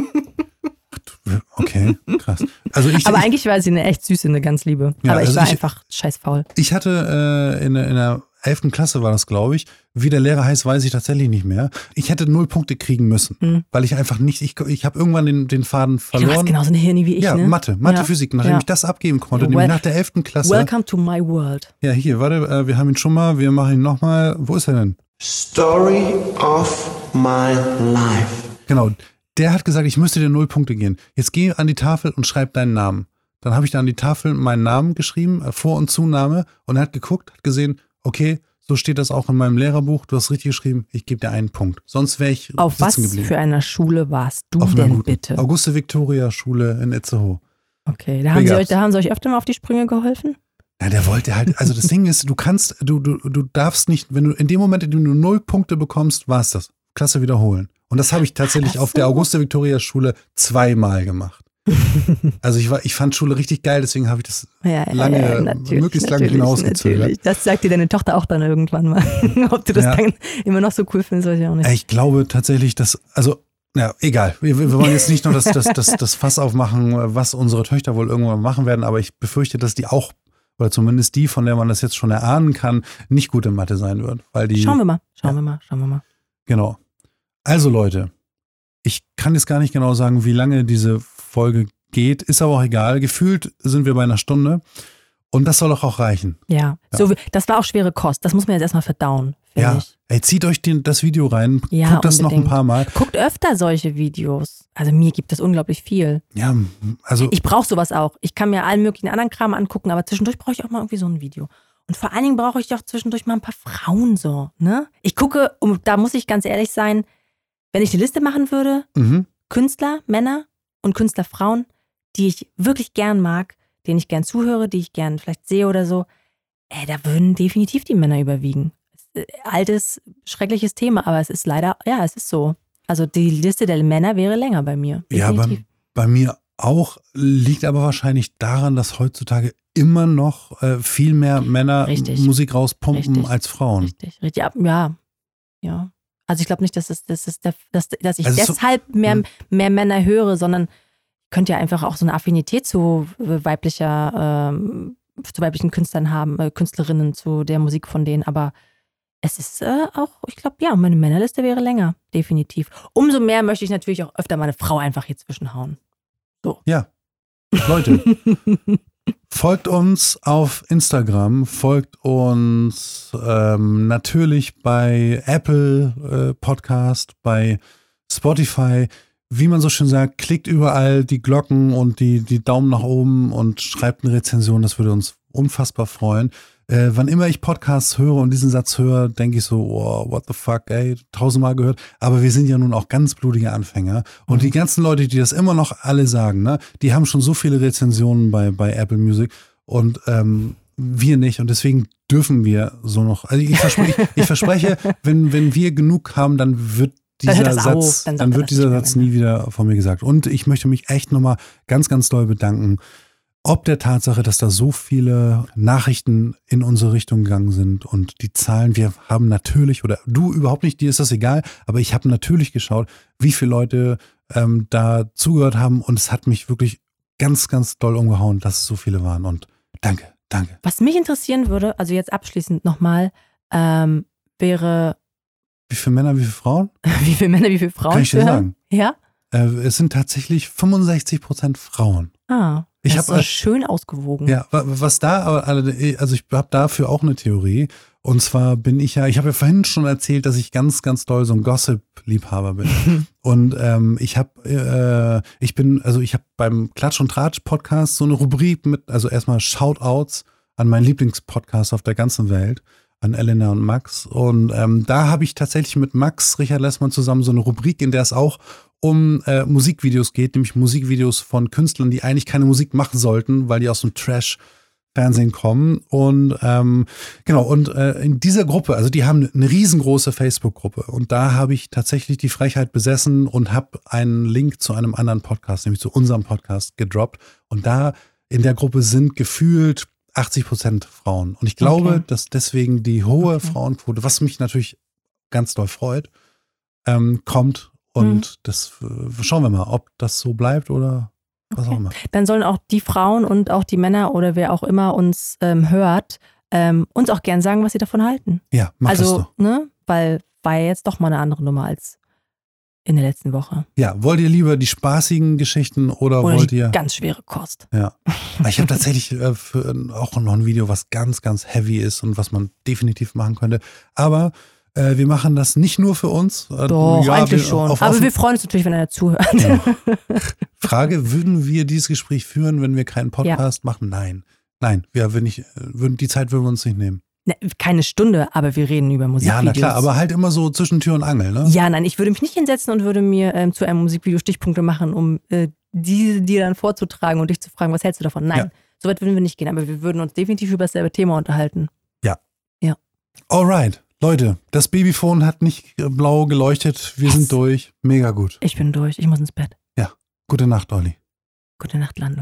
Okay, krass. Also aber eigentlich war sie eine echt süße, eine ganz liebe. Ja, aber ich war einfach scheiß faul. Ich hatte in der 11. Klasse war das, glaube ich. Wie der Lehrer heißt, weiß ich tatsächlich nicht mehr. Ich hätte 0 Punkte kriegen müssen, weil ich einfach nicht, ich habe irgendwann den Faden verloren. Du warst genauso eine Hirni wie ich, ne? Mathe, Physik, nachdem ich das abgeben konnte, nämlich nach der 11. Klasse. Welcome to my world. Ja, hier, warte, wir haben ihn schon mal, wir machen ihn nochmal. Wo ist er denn? Story of my life. Genau, der hat gesagt, ich müsste dir 0 Punkte gehen. Jetzt geh an die Tafel und schreib deinen Namen. Dann habe ich da an die Tafel meinen Namen geschrieben, Vor- und Zunahme, und er hat geguckt, hat gesehen, okay, so steht das auch in meinem Lehrerbuch, du hast richtig geschrieben, ich gebe dir 1 Punkt. Sonst wäre ich auf was geblieben. Für einer Schule warst du denn bitte? Auguste-Victoria-Schule in Itzehoe. Okay, da haben sie euch öfter mal auf die Sprünge geholfen? Ja, der wollte halt, also das Ding ist, du darfst nicht, wenn du in dem Moment, in dem du 0 Punkte bekommst, war es das. Klasse wiederholen. Und das habe ich tatsächlich auf der Auguste-Victoria-Schule 2-mal gemacht. Also ich fand Schule richtig geil, deswegen habe ich das möglichst lange hinausgezögert. Natürlich. Das sagt dir deine Tochter auch dann irgendwann mal. Ob du das dann immer noch so cool findest, weiß ich auch nicht. Ich glaube tatsächlich, dass, egal. Wir wollen jetzt nicht nur das Fass aufmachen, was unsere Töchter wohl irgendwann machen werden, aber ich befürchte, dass die auch, oder zumindest die, von der man das jetzt schon erahnen kann, nicht gut in Mathe sein wird. Weil die, Schauen wir mal. Genau. Also Leute, ich kann jetzt gar nicht genau sagen, wie lange diese Folge geht, ist aber auch egal. Gefühlt sind wir bei 1 Stunde und das soll doch auch reichen. Ja. So, das war auch schwere Kost. Das muss man jetzt erstmal verdauen, finde ich. Ey, zieht euch das Video rein, guckt das noch ein paar Mal. Guckt öfter solche Videos. Also mir gibt es unglaublich viel. Ja, also... Ich brauche sowas auch. Ich kann mir allen möglichen anderen Kram angucken, aber zwischendurch brauche ich auch mal irgendwie so ein Video. Und vor allen Dingen brauche ich doch zwischendurch mal ein paar Frauen so, ne? Ich gucke, da muss ich ganz ehrlich sein, wenn ich eine Liste machen würde, Künstler, Männer und Künstler, Frauen, die ich wirklich gern mag, denen ich gern zuhöre, die ich gern vielleicht sehe oder so, da würden definitiv die Männer überwiegen. Altes, schreckliches Thema, aber es ist leider, ja, es ist so. Also die Liste der Männer wäre länger bei mir. Definitiv. Ja, bei mir auch, liegt aber wahrscheinlich daran, dass heutzutage immer noch viel mehr Männer Musik rauspumpen als Frauen. Richtig. Ja. Also ich glaube nicht, dass ich deshalb mehr Männer höre, sondern ich könnte ja einfach auch so eine Affinität zu weiblichen Künstlern haben, Künstlerinnen, zu der Musik von denen, aber es ist auch, ich glaube, ja, meine Männerliste wäre länger, definitiv. Umso mehr möchte ich natürlich auch öfter meine Frau einfach hier zwischenhauen. So. Ja, Leute, folgt uns auf Instagram, folgt uns natürlich bei Apple Podcast, bei Spotify. Wie man so schön sagt, klickt überall die Glocken und die Daumen nach oben und schreibt eine Rezension, das würde uns unfassbar freuen. Wann immer ich Podcasts höre und diesen Satz höre, denke ich so, oh, what the fuck, ey, 1000-mal gehört. Aber wir sind ja nun auch ganz blutige Anfänger. Und die ganzen Leute, die das immer noch alle sagen, ne, die haben schon so viele Rezensionen bei Apple Music und wir nicht. Und deswegen dürfen wir so noch, also ich verspreche, wenn wir genug haben, dann wird dieser Satz nie wieder von mir gesagt. Und ich möchte mich echt nochmal ganz, ganz doll bedanken, ob der Tatsache, dass da so viele Nachrichten in unsere Richtung gegangen sind und die Zahlen, wir haben natürlich, oder du überhaupt nicht, dir ist das egal, aber ich habe natürlich geschaut, wie viele Leute da zugehört haben und es hat mich wirklich ganz, ganz doll umgehauen, dass es so viele waren und danke. Was mich interessieren würde, also jetzt abschließend nochmal, wäre... Wie viele Männer, wie viele Frauen? Wie viele Männer, wie viele Frauen? Kann ich dir sagen. Ja? Es sind tatsächlich 65% Frauen. Das ist so schön ausgewogen. Ja, was da, also ich habe dafür auch eine Theorie. Und zwar ich habe ja vorhin schon erzählt, dass ich ganz, ganz doll so ein Gossip-Liebhaber bin. Und ich habe beim Klatsch und Tratsch Podcast so eine Rubrik mit, also erstmal Shoutouts an meinen Lieblingspodcast auf der ganzen Welt, an Elena und Max. Und da habe ich tatsächlich mit Max Richard Lessmann zusammen so eine Rubrik, in der es auch um Musikvideos geht, nämlich Musikvideos von Künstlern, die eigentlich keine Musik machen sollten, weil die aus dem Trash-Fernsehen kommen. Und in dieser Gruppe, also die haben eine riesengroße Facebook-Gruppe und da habe ich tatsächlich die Frechheit besessen und habe einen Link zu einem anderen Podcast, nämlich zu unserem Podcast, gedroppt. Und da in der Gruppe sind gefühlt 80% Frauen. Und ich glaube, dass deswegen die hohe Frauenquote, was mich natürlich ganz doll freut, kommt. Und das schauen wir mal, ob das so bleibt oder was auch immer. Dann sollen auch die Frauen und auch die Männer oder wer auch immer uns hört, uns auch gern sagen, was sie davon halten. Ja, mach das doch. Ne? Weil war ja jetzt doch mal eine andere Nummer als in der letzten Woche. Ja, wollt ihr lieber die spaßigen Geschichten oder wollt ihr... ganz schwere Kost. Ja, ich habe tatsächlich auch noch ein Video, was ganz, ganz heavy ist und was man definitiv machen könnte. Aber wir machen das nicht nur für uns. Doch, eigentlich schon. Aber wir freuen uns natürlich, wenn einer zuhört. Ja. Frage, würden wir dieses Gespräch führen, wenn wir keinen Podcast machen? Nein, die Zeit würden wir uns nicht nehmen. Ne, keine Stunde, aber wir reden über Musikvideos. Ja, na klar, aber halt immer so zwischen Tür und Angel, ne? Ja, nein, ich würde mich nicht hinsetzen und würde mir zu einem Musikvideo Stichpunkte machen, um diese dir dann vorzutragen und dich zu fragen, was hältst du davon? Nein, so weit würden wir nicht gehen, aber wir würden uns definitiv über dasselbe Thema unterhalten. Ja. Ja. Alright. Leute, das Babyphone hat nicht blau geleuchtet. Wir sind durch. Mega gut. Ich bin durch. Ich muss ins Bett. Ja. Gute Nacht, Olli. Gute Nacht, Lando.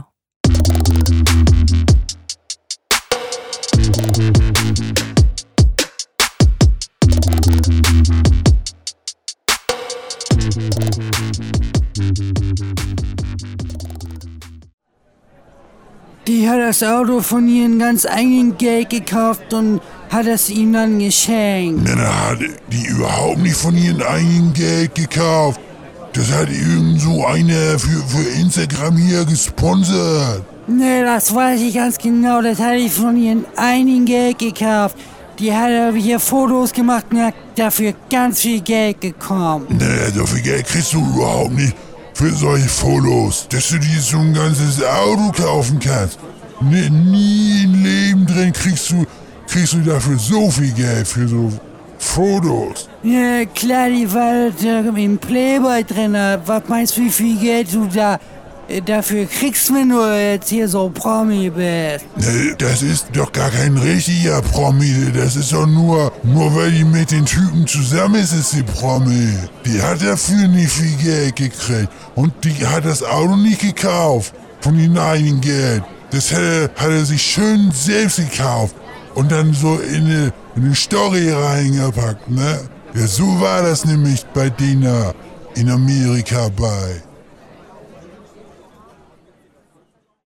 Die hat das Auto von ihrem ganz eigenen Geld gekauft und hat es ihm dann geschenkt. Nein, hat die überhaupt nicht von ihrem eigenen Geld gekauft. Das hat irgend so einer für Instagram hier gesponsert. Nee, das weiß ich ganz genau. Das hat die von ihrem eigenen Geld gekauft. Die hat hier Fotos gemacht und hat dafür ganz viel Geld bekommen. Nee, so viel Geld kriegst du überhaupt nicht für solche Fotos, dass du dir so ein ganzes Auto kaufen kannst. Nee, nie im Leben drin kriegst du kriegst du dafür so viel Geld für so Fotos? Ja, klar, die war da im Playboy drin. Was meinst du, wie viel Geld du da dafür kriegst, wenn du jetzt hier so Promi bist? Ne, das ist doch gar kein richtiger Promi. Das ist doch nur weil die mit den Typen zusammen ist die Promi. Die hat dafür nicht viel Geld gekriegt. Und die hat das Auto nicht gekauft von dem eigenen Geld. Das hat er sich schön selbst gekauft und dann so in eine Story reingepackt, ne? Ja, so war das nämlich bei denen in Amerika bei.